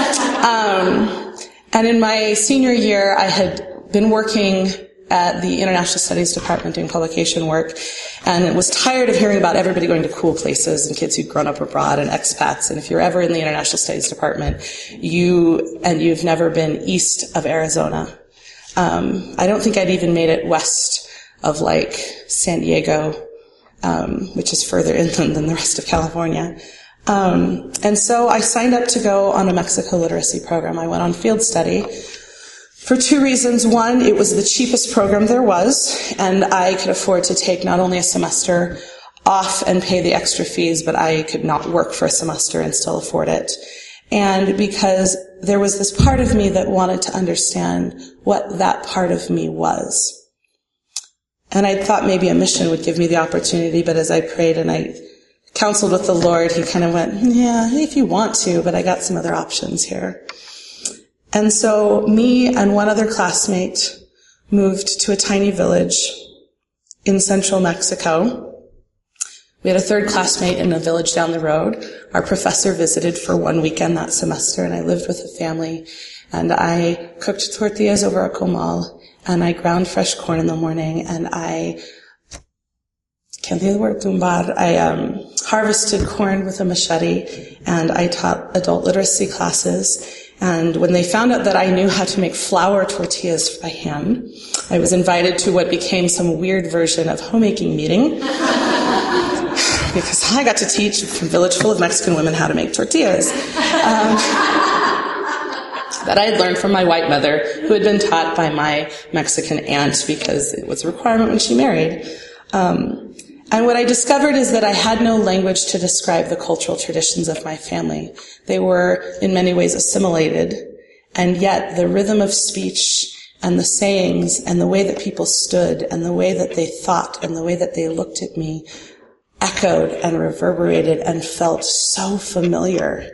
Speaker 4: And in my senior year, I had been working at the International Studies Department doing publication work, and was tired of hearing about everybody going to cool places and kids who'd grown up abroad and expats. And if you're ever in the International Studies Department, you've never been east of Arizona. I don't think I'd even made it west of like San Diego, which is further inland than the rest of California. And so I signed up to go on a Mexico literacy program. I went on field study for two reasons. One, it was the cheapest program there was, and I could afford to take not only a semester off and pay the extra fees, but I could not work for a semester and still afford it. And because there was this part of me that wanted to understand what that part of me was. And I thought maybe a mission would give me the opportunity, but as I prayed and I counseled with the Lord, he kind of went, yeah, if you want to, but I got some other options here. And so me and one other classmate moved to a tiny village in central Mexico. We had a third classmate in a village down the road. Our professor visited for one weekend that semester, and I lived with a family. And I cooked tortillas over a comal, and I ground fresh corn in the morning, and I can't think of the word, tumbar. I harvested corn with a machete, and I taught adult literacy classes. And when they found out that I knew how to make flour tortillas by hand, I was invited to what became some weird version of homemaking meeting. Because I got to teach a village full of Mexican women how to make tortillas. That I had learned from my white mother, who had been taught by my Mexican aunt because it was a requirement when she married. And what I discovered is that I had no language to describe the cultural traditions of my family. They were in many ways assimilated, and yet the rhythm of speech and the sayings and the way that people stood and the way that they thought and the way that they looked at me echoed and reverberated and felt so familiar.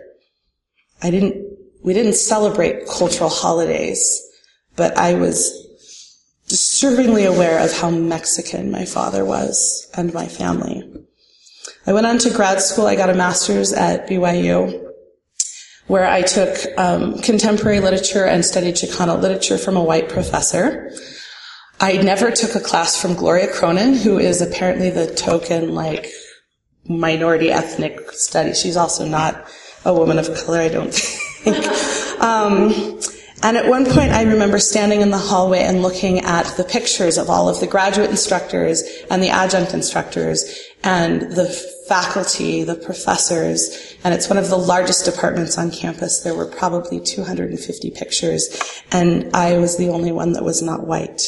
Speaker 4: We didn't celebrate cultural holidays, but I was disturbingly aware of how Mexican my father was and my family. I went on to grad school. I got a master's at BYU, where I took contemporary literature and studied Chicano literature from a white professor. I never took a class from Gloria Cronin, who is apparently the token, minority ethnic study. She's also not a woman of color, I don't think. And at one point, I remember standing in the hallway and looking at the pictures of all of the graduate instructors and the adjunct instructors and the faculty, the professors, and it's one of the largest departments on campus. There were probably 250 pictures, and I was the only one that was not white.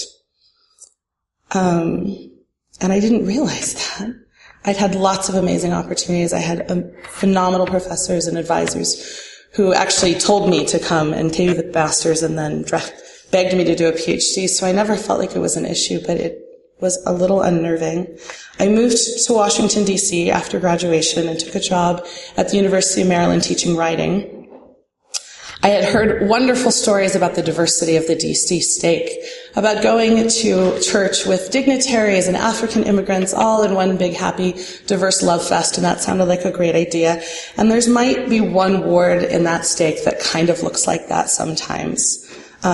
Speaker 4: And I didn't realize that. I'd had lots of amazing opportunities. I had phenomenal professors and advisors who actually told me to come and take the master's and then begged me to do a PhD, so I never felt like it was an issue, but it was a little unnerving. I moved to Washington, D.C. after graduation and took a job at the University of Maryland teaching writing. I had heard wonderful stories about the diversity of the D.C. stake, about going to church with dignitaries and African immigrants all in one big, happy, diverse love fest, and that sounded like a great idea. And there's might be one ward in that stake that kind of looks like that sometimes.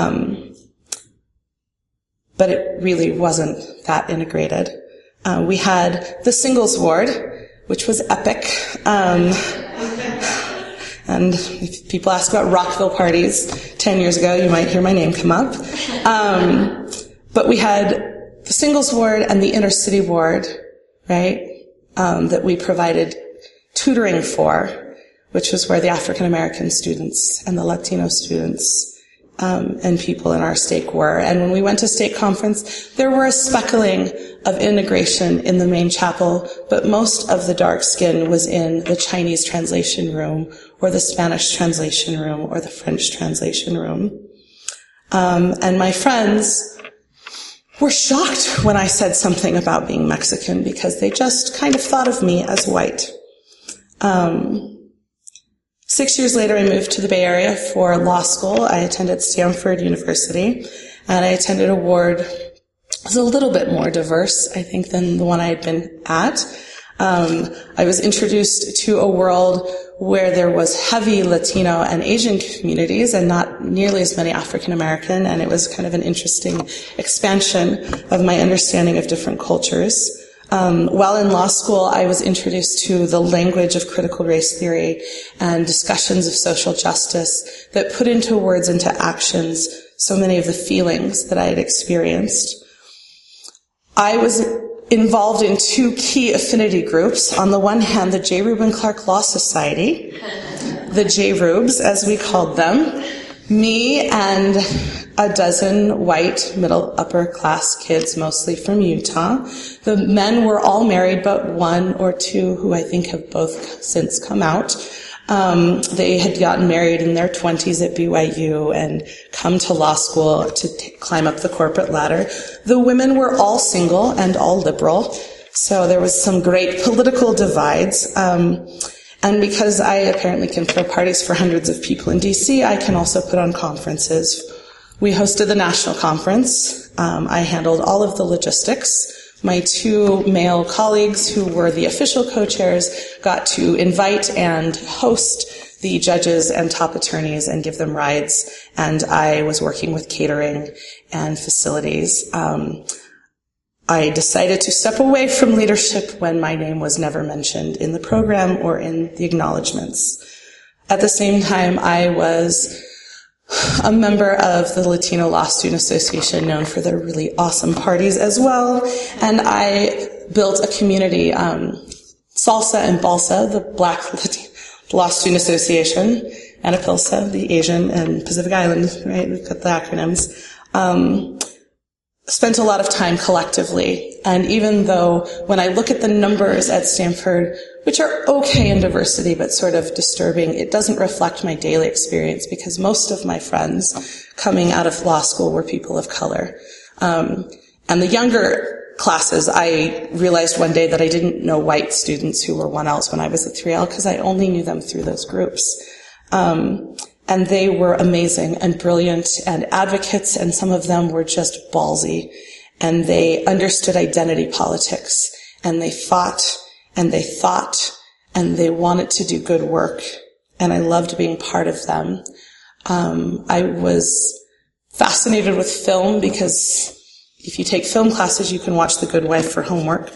Speaker 4: But it really wasn't that integrated. We had the singles ward, which was epic. And if people ask about Rockville parties 10 years ago, you might hear my name come up. But we had the singles ward and the inner city ward, right, that we provided tutoring for, which was where the African American students and the Latino students and people in our stake were. And when we went to stake conference, there were a speckling of integration in the main chapel, but most of the dark skin was in the Chinese translation room or the Spanish translation room or the French translation room. And my friends were shocked when I said something about being Mexican because they just kind of thought of me as white. 6 years later, I moved to the Bay Area for law school. I attended Stanford University, And I attended a ward that was a little bit more diverse, I think, than the one I had been at. I was introduced to a world where there was heavy Latino and Asian communities and not nearly as many African American, and it was kind of an interesting expansion of my understanding of different cultures. While in law school, I was introduced to the language of critical race theory and discussions of social justice that put into words, into actions, so many of the feelings that I had experienced. I was involved in two key affinity groups. On the one hand, the J. Reuben Clark Law Society, the J-Rubes, as we called them. Me and a dozen white middle upper class kids, mostly from Utah. The men were all married, but one or two who I think have both since come out. They had gotten married in their 20s at BYU and come to law school to climb up the corporate ladder. The women were all single and all liberal, so there was some great political divides. And because I apparently can throw parties for hundreds of people in DC, I can also put on conferences. We hosted the national conference. I handled all of the logistics. My two male colleagues, who were the official co-chairs, got to invite and host the judges and top attorneys and give them rides. And I was working with catering and facilities. I decided to step away from leadership when my name was never mentioned in the program or in the acknowledgments. At the same time, I was a member of the Latino Law Student Association, known for their really awesome parties as well. And I built a community, SALSA and BALSA, the Black Law Student Association, and APILSA, the Asian and Pacific Island, right? We've got the acronyms. Spent a lot of time collectively. And even though when I look at the numbers at Stanford, which are okay in diversity, but sort of disturbing, it doesn't reflect my daily experience because most of my friends coming out of law school were people of color. And the younger classes, I realized one day that I didn't know white students who were 1Ls when I was at 3L because I only knew them through those groups. And they were amazing and brilliant and advocates, and some of them were just ballsy. And they understood identity politics, and they fought, and they thought, and they wanted to do good work. And I loved being part of them. I was fascinated with film because if you take film classes, you can watch The Good Wife for homework.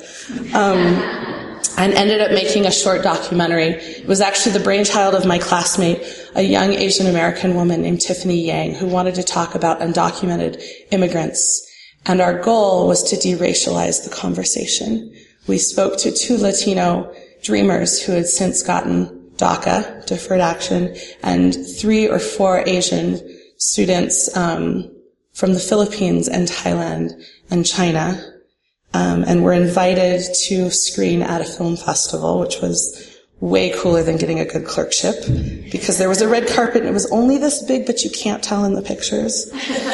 Speaker 4: And ended up making a short documentary. It was actually the brainchild of my classmate, a young Asian American woman named Tiffany Yang, who wanted to talk about undocumented immigrants. And our goal was to deracialize the conversation. We spoke to two Latino dreamers who had since gotten DACA, deferred action, and 3 or 4 Asian students from the Philippines and Thailand and China. And were invited to screen at a film festival, which was way cooler than getting a good clerkship, because there was a red carpet and it was only this big, but you can't tell in the pictures.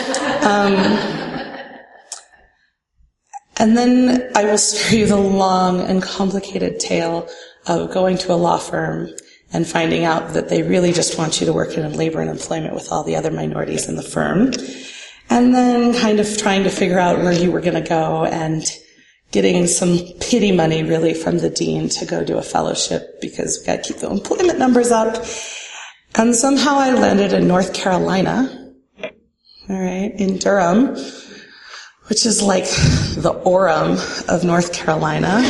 Speaker 4: And then I will spare you the long and complicated tale of going to a law firm and finding out that they really just want you to work in labor and employment with all the other minorities in the firm. And then kind of trying to figure out where you were going to go and getting some pity money really from the dean to go do a fellowship because we got to keep the employment numbers up. And somehow I landed in North Carolina, all right, in Durham, which is like the Orem of North Carolina.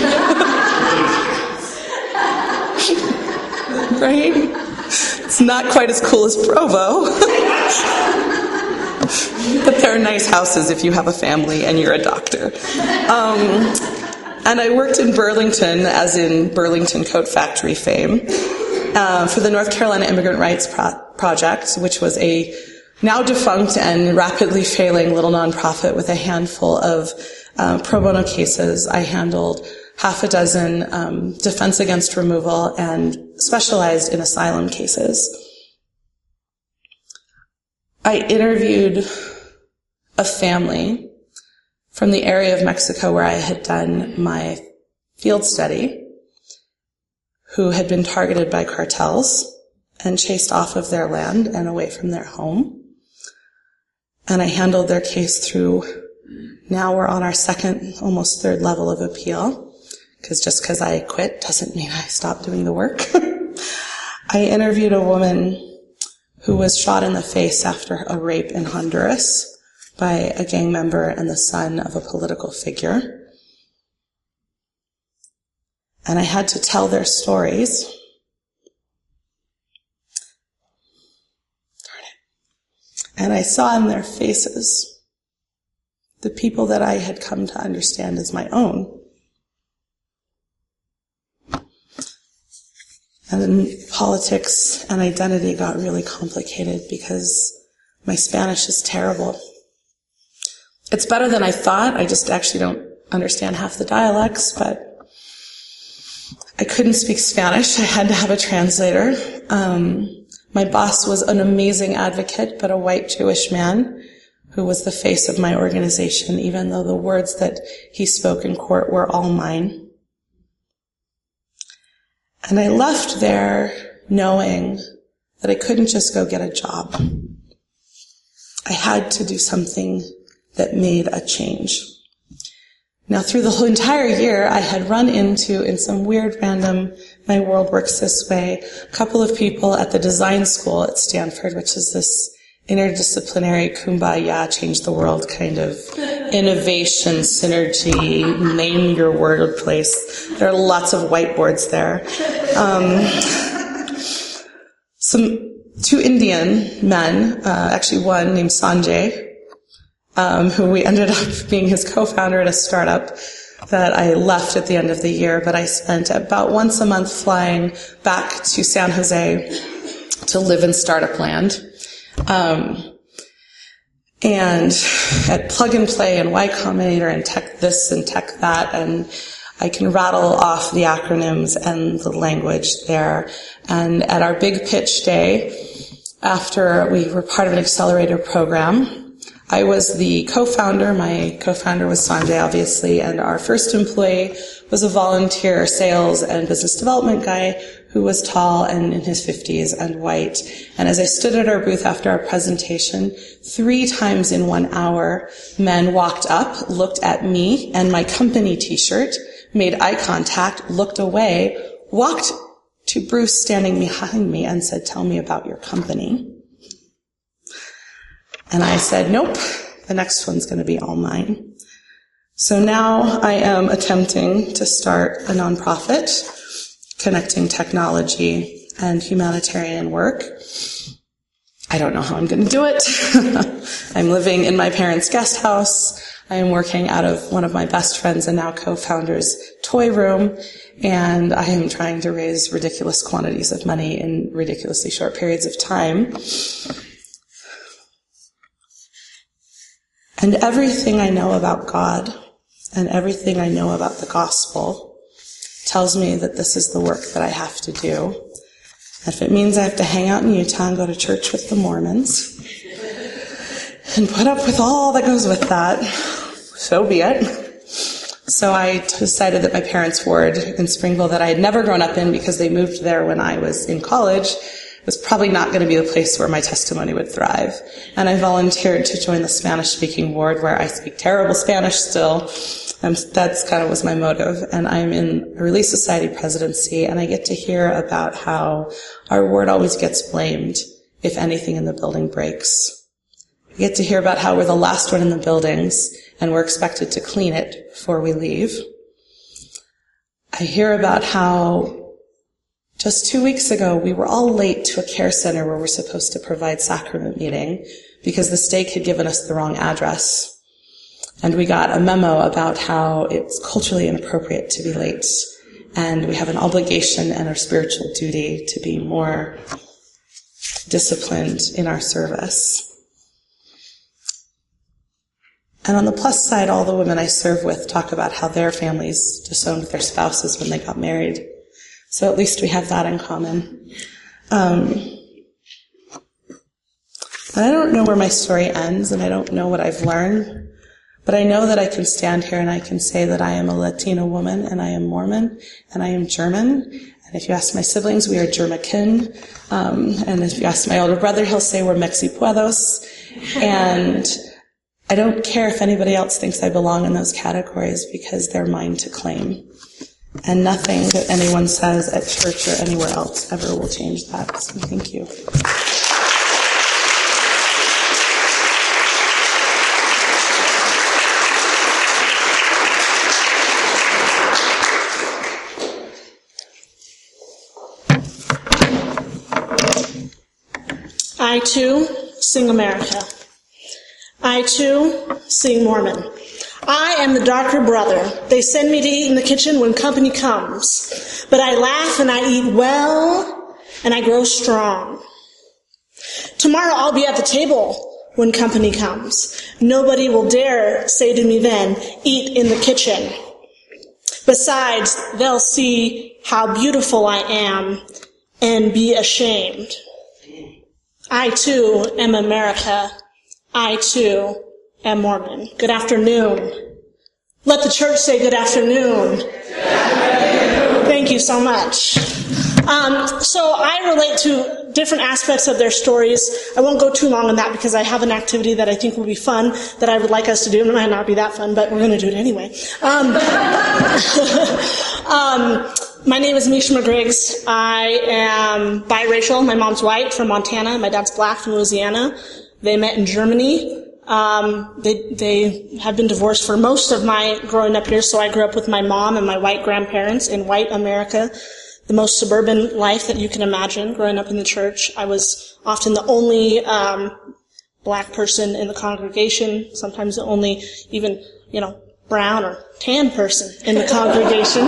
Speaker 4: Right? It's not quite as cool as Provo. But there are nice houses if you have a family and you're a doctor. And I worked in Burlington, as in Burlington Coat Factory fame, for the North Carolina Immigrant Rights Project, which was a now defunct and rapidly failing little nonprofit with a handful of pro bono cases. I handled half a dozen defense against removal and specialized in asylum cases. I interviewed a family from the area of Mexico where I had done my field study who had been targeted by cartels and chased off of their land and away from their home. And I handled their case through, now we're on our second, almost third level of appeal, because just because I quit doesn't mean I stopped doing the work. I interviewed a woman who was shot in the face after a rape in Honduras by a gang member and the son of a political figure. And I had to tell their stories. Darn it. And I saw in their faces the people that I had come to understand as my own. And then politics and identity got really complicated because my Spanish is terrible. It's better than I thought. I just actually don't understand half the dialects, but I couldn't speak Spanish. I had to have a translator. My boss was an amazing advocate, but a white Jewish man who was the face of my organization, even though the words that he spoke in court were all mine. And I left there knowing that I couldn't just go get a job. I had to do something that made a change. Now, through the whole entire year, I had run into, in some weird random, my world works this way, a couple of people at the design school at Stanford, which is this interdisciplinary kumbaya, change the world kind of innovation, synergy, name your word place. There are lots of whiteboards there. Two Indian men, actually one named Sanjay, who we ended up being his co-founder at a startup that I left at the end of the year, but I spent about once a month flying back to San Jose to live in startup land. And at Plug and Play and Y Combinator and Tech this and Tech that, and I can rattle off the acronyms and the language there. And at our big pitch day, after we were part of an accelerator program, I was the co-founder. My co-founder was Sanjay, obviously, and our first employee was a volunteer sales and business development guy who was tall and in his 50s and white. And as I stood at our booth after our presentation, 3 times in 1 hour, men walked up, looked at me and my company t-shirt, made eye contact, looked away, walked to Bruce standing behind me and said, "Tell me about your company." And I said, "Nope, the next one's going to be all mine." So now I am attempting to start a nonprofit connecting technology and humanitarian work. I don't know how I'm going to do it. I'm living in my parents' guest house. I am working out of one of my best friends and now co-founder's toy room, and I am trying to raise ridiculous quantities of money in ridiculously short periods of time. And everything I know about God and everything I know about the gospel tells me that this is the work that I have to do. And if it means I have to hang out in Utah and go to church with the Mormons and put up with all that goes with that, so be it. So I decided that my parents' ward in Springville that I had never grown up in because they moved there when I was in college was probably not going to be the place where my testimony would thrive. And I volunteered to join the Spanish-speaking ward where I speak terrible Spanish still. That's kind of was my motive. And I'm in a Relief Society presidency, and I get to hear about how our ward always gets blamed if anything in the building breaks. I get to hear about how we're the last one in the buildings, and we're expected to clean it before we leave. I hear about how just 2 weeks ago, we were all late to a care center where we're supposed to provide sacrament meeting because the stake had given us the wrong address. And we got a memo about how it's culturally inappropriate to be late. And we have an obligation and a spiritual duty to be more disciplined in our service. And on the plus side, all the women I serve with talk about how their families disowned their spouses when they got married. So at least we have that in common. And I don't know where my story ends, and I don't know what I've learned, but I know that I can stand here and I can say that I am a Latina woman, and I am Mormon, and I am German. And if you ask my siblings, we are Germakin. And if you ask my older brother, he'll say we're Mexipuedos. And I don't care if anybody else thinks I belong in those categories because they're mine to claim. And nothing that anyone says at church or anywhere else ever will change that. So thank you.
Speaker 5: I too sing America. I too sing Mormon. I am the darker brother. They send me to eat in the kitchen when company comes. But I laugh and I eat well, and I grow strong. Tomorrow I'll be at the table when company comes. Nobody will dare say to me then, eat in the kitchen. Besides, they'll see how beautiful I am and be ashamed. I too am America. I too am Mormon. Good afternoon. Let the church say good afternoon. Good afternoon. Thank you so much. So I relate to different aspects of their stories. I won't go too long on that because I have an activity that I think will be fun that I would like us to do. It might not be that fun, but we're going to do it anyway. My name is Misha McGriggs. I am biracial. My mom's white from Montana. My dad's black from Louisiana. They met in Germany. They have been divorced for most of my growing up years, so I grew up with my mom and my white grandparents in white America, the most suburban life that you can imagine, growing up in the church. I was often the only black person in the congregation, sometimes the only even, brown or tan person in the congregation.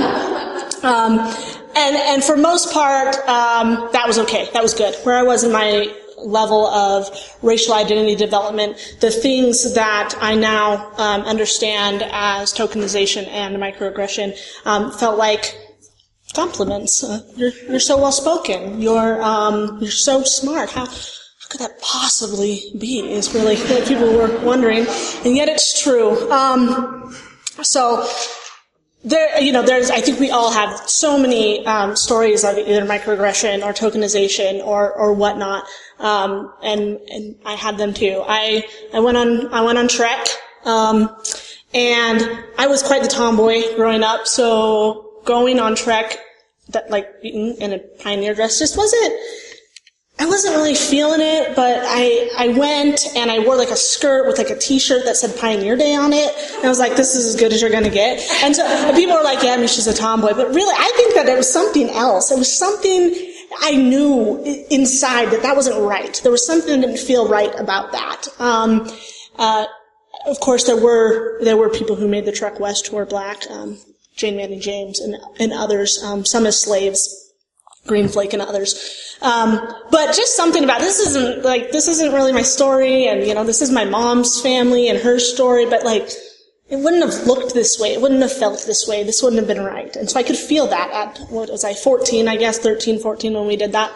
Speaker 5: And for most part, that was okay. That was good. Where I was in my level of racial identity development, the things that I now understand as tokenization and microaggression felt like compliments. You're so well spoken. You're so smart. How could that possibly be? Is really what people were wondering, and yet it's true. So. There's, I think we all have so many, stories of either microaggression or tokenization or whatnot. And I had them too. I went on Trek, and I was quite the tomboy growing up, so going on Trek, in a pioneer dress just I wasn't really feeling it, but I went and I wore a skirt with a t-shirt that said Pioneer Day on it. And I was like, this is as good as you're gonna get. And so people were like, yeah, Misha's a tomboy. But really, I think that it was something else. It was something I knew inside that wasn't right. There was something that didn't feel right about that. Of course, there were people who made the trek west who were black, Jane Manning James and others, some as slaves. Greenflake and others. But just something about this isn't really my story, and this is my mom's family and her story, but it wouldn't have looked this way, it wouldn't have felt this way, this wouldn't have been right. And so I could feel that at, 13, 14 when we did that.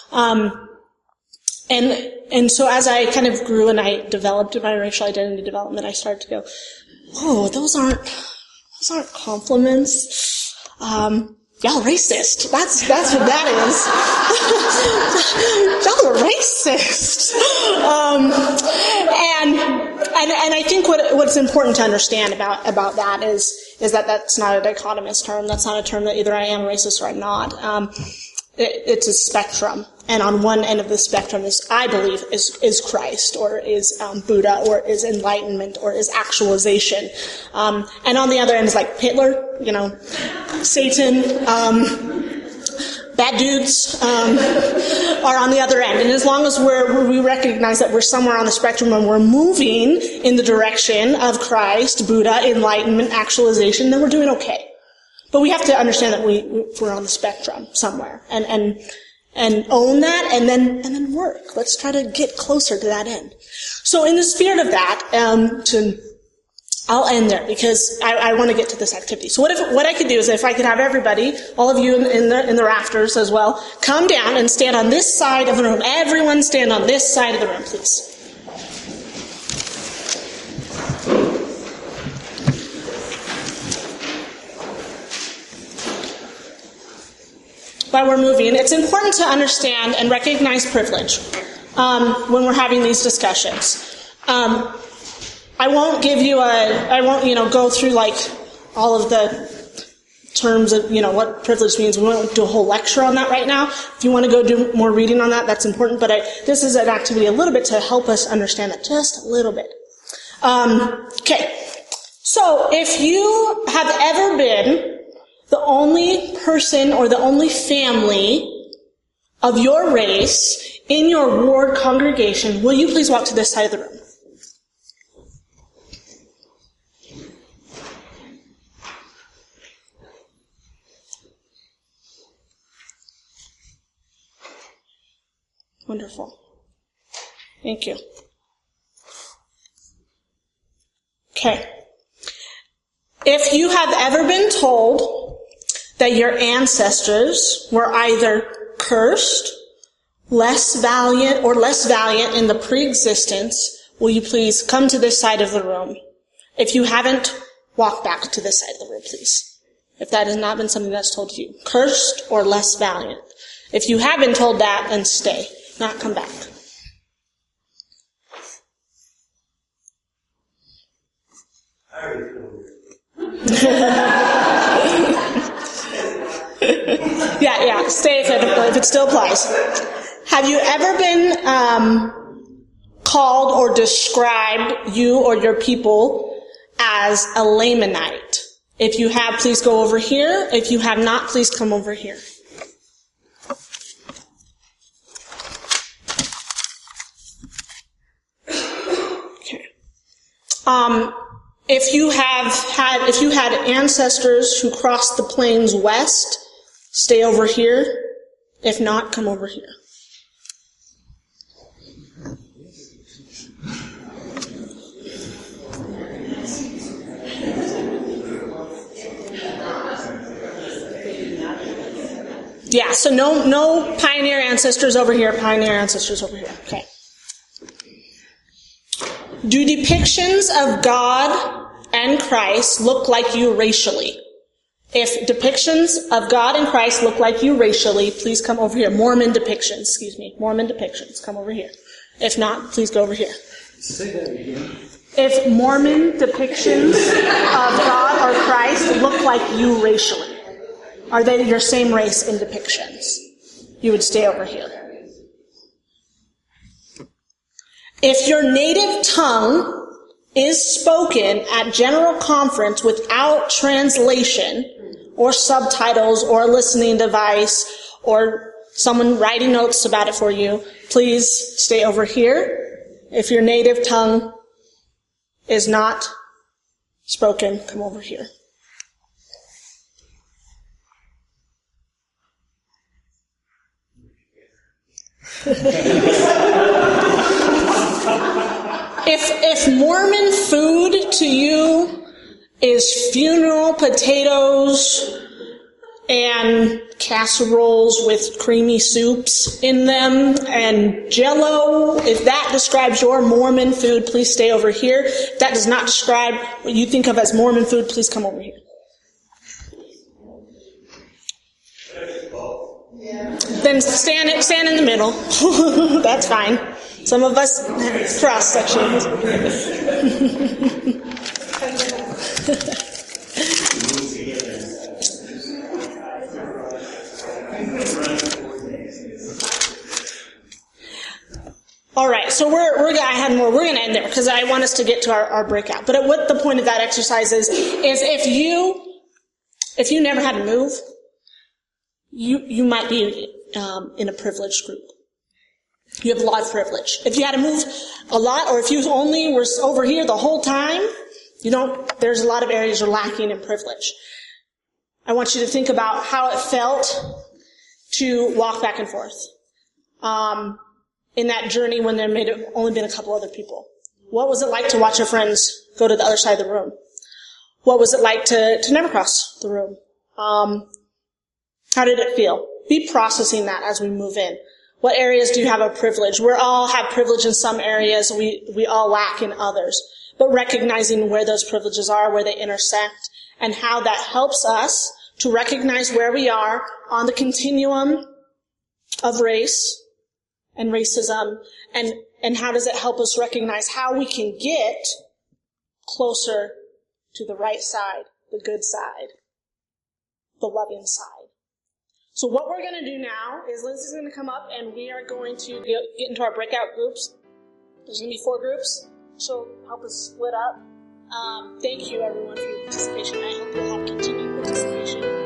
Speaker 5: And so as I kind of grew and I developed my racial identity development, I started to go, oh, those aren't compliments. Y'all racist. That's what that is. Y'all are racist. And I think what's important to understand about that is that that's not a dichotomous term. That's not a term that either I am racist or I'm not. It's a spectrum. And on one end of the spectrum I believe, is Christ, or is Buddha, or is enlightenment, or is actualization. And on the other end is Hitler, Satan, bad dudes, are on the other end. And as long as we recognize that we're somewhere on the spectrum and we're moving in the direction of Christ, Buddha, enlightenment, actualization, then we're doing okay. But we have to understand that we're on the spectrum somewhere, and own that, and then work. Let's try to get closer to that end. So in the spirit of that, I'll end there because I want to get to this activity. So what I could do is if I could have everybody, all of you in the rafters as well, come down and stand on this side of the room. Everyone stand on this side of the room, please. While we're moving, it's important to understand and recognize privilege when we're having these discussions. I won't go through like all of the terms of, what privilege means. We won't do a whole lecture on that right now. If you want to go do more reading on that, that's important. But this is an activity a little bit to help us understand that just a little bit. Okay. So if you have ever been the only person or the only family of your race in your ward congregation, will you please walk to this side of the room? Wonderful. Thank you. Okay. If you have ever been told that your ancestors were either cursed, less valiant in the pre-existence, will you please come to this side of the room? If you haven't, walk back to this side of the room, please. If that has not been something that's told to you. Cursed or less valiant. If you have been told that, then stay, not come back. Yeah, stay if it still applies. Have you ever been called or described, you or your people, as a Lamanite? If you have, please go over here. If you have not, please come over here. Okay. If you had ancestors who crossed the plains west, stay over here. If not, come over here. Yeah, so no pioneer ancestors over here, pioneer ancestors over here. Okay. Do depictions of God and Christ look like you racially? If depictions of God and Christ look like you racially, please come over here. Mormon depictions, come over here. If not, please go over here.
Speaker 6: Say that again.
Speaker 5: If Mormon depictions of God or Christ look like you racially, are they your same race in depictions? You would stay over here. If your native tongue is spoken at general conference without translation or subtitles or a listening device or someone writing notes about it for you, please stay over here. If your native tongue is not spoken, come over here. If Mormon food to you is funeral potatoes and casseroles with creamy soups in them and Jell-O, if that describes your Mormon food, please stay over here. If that does not describe what you think of as Mormon food, please come over here. Then stand in the middle. That's fine. Some of us cross sections. All right, so we're going to end there because I want us to get to our breakout. But what the point of that exercise is if you never had to move, you might be in a privileged group. You have a lot of privilege. If you had to move a lot, or if you only were over here the whole time, there's a lot of areas you're lacking in privilege. I want you to think about how it felt to walk back and forth in that journey when there may have only been a couple other people. What was it like to watch your friends go to the other side of the room? What was it like to never cross the room? How did it feel? Be processing that as we move in. What areas do you have of privilege? We all have privilege in some areas. We all lack in others. But recognizing where those privileges are, where they intersect, and how that helps us to recognize where we are on the continuum of race and racism, and how does it help us recognize how we can get closer to the right side, the good side, the loving side. So what we're going to do now is Lindsay's going to come up and we are going to get into our breakout groups. There's going to be 4 groups. She'll help us split up. Thank you everyone for your participation. I hope you'll have continued participation.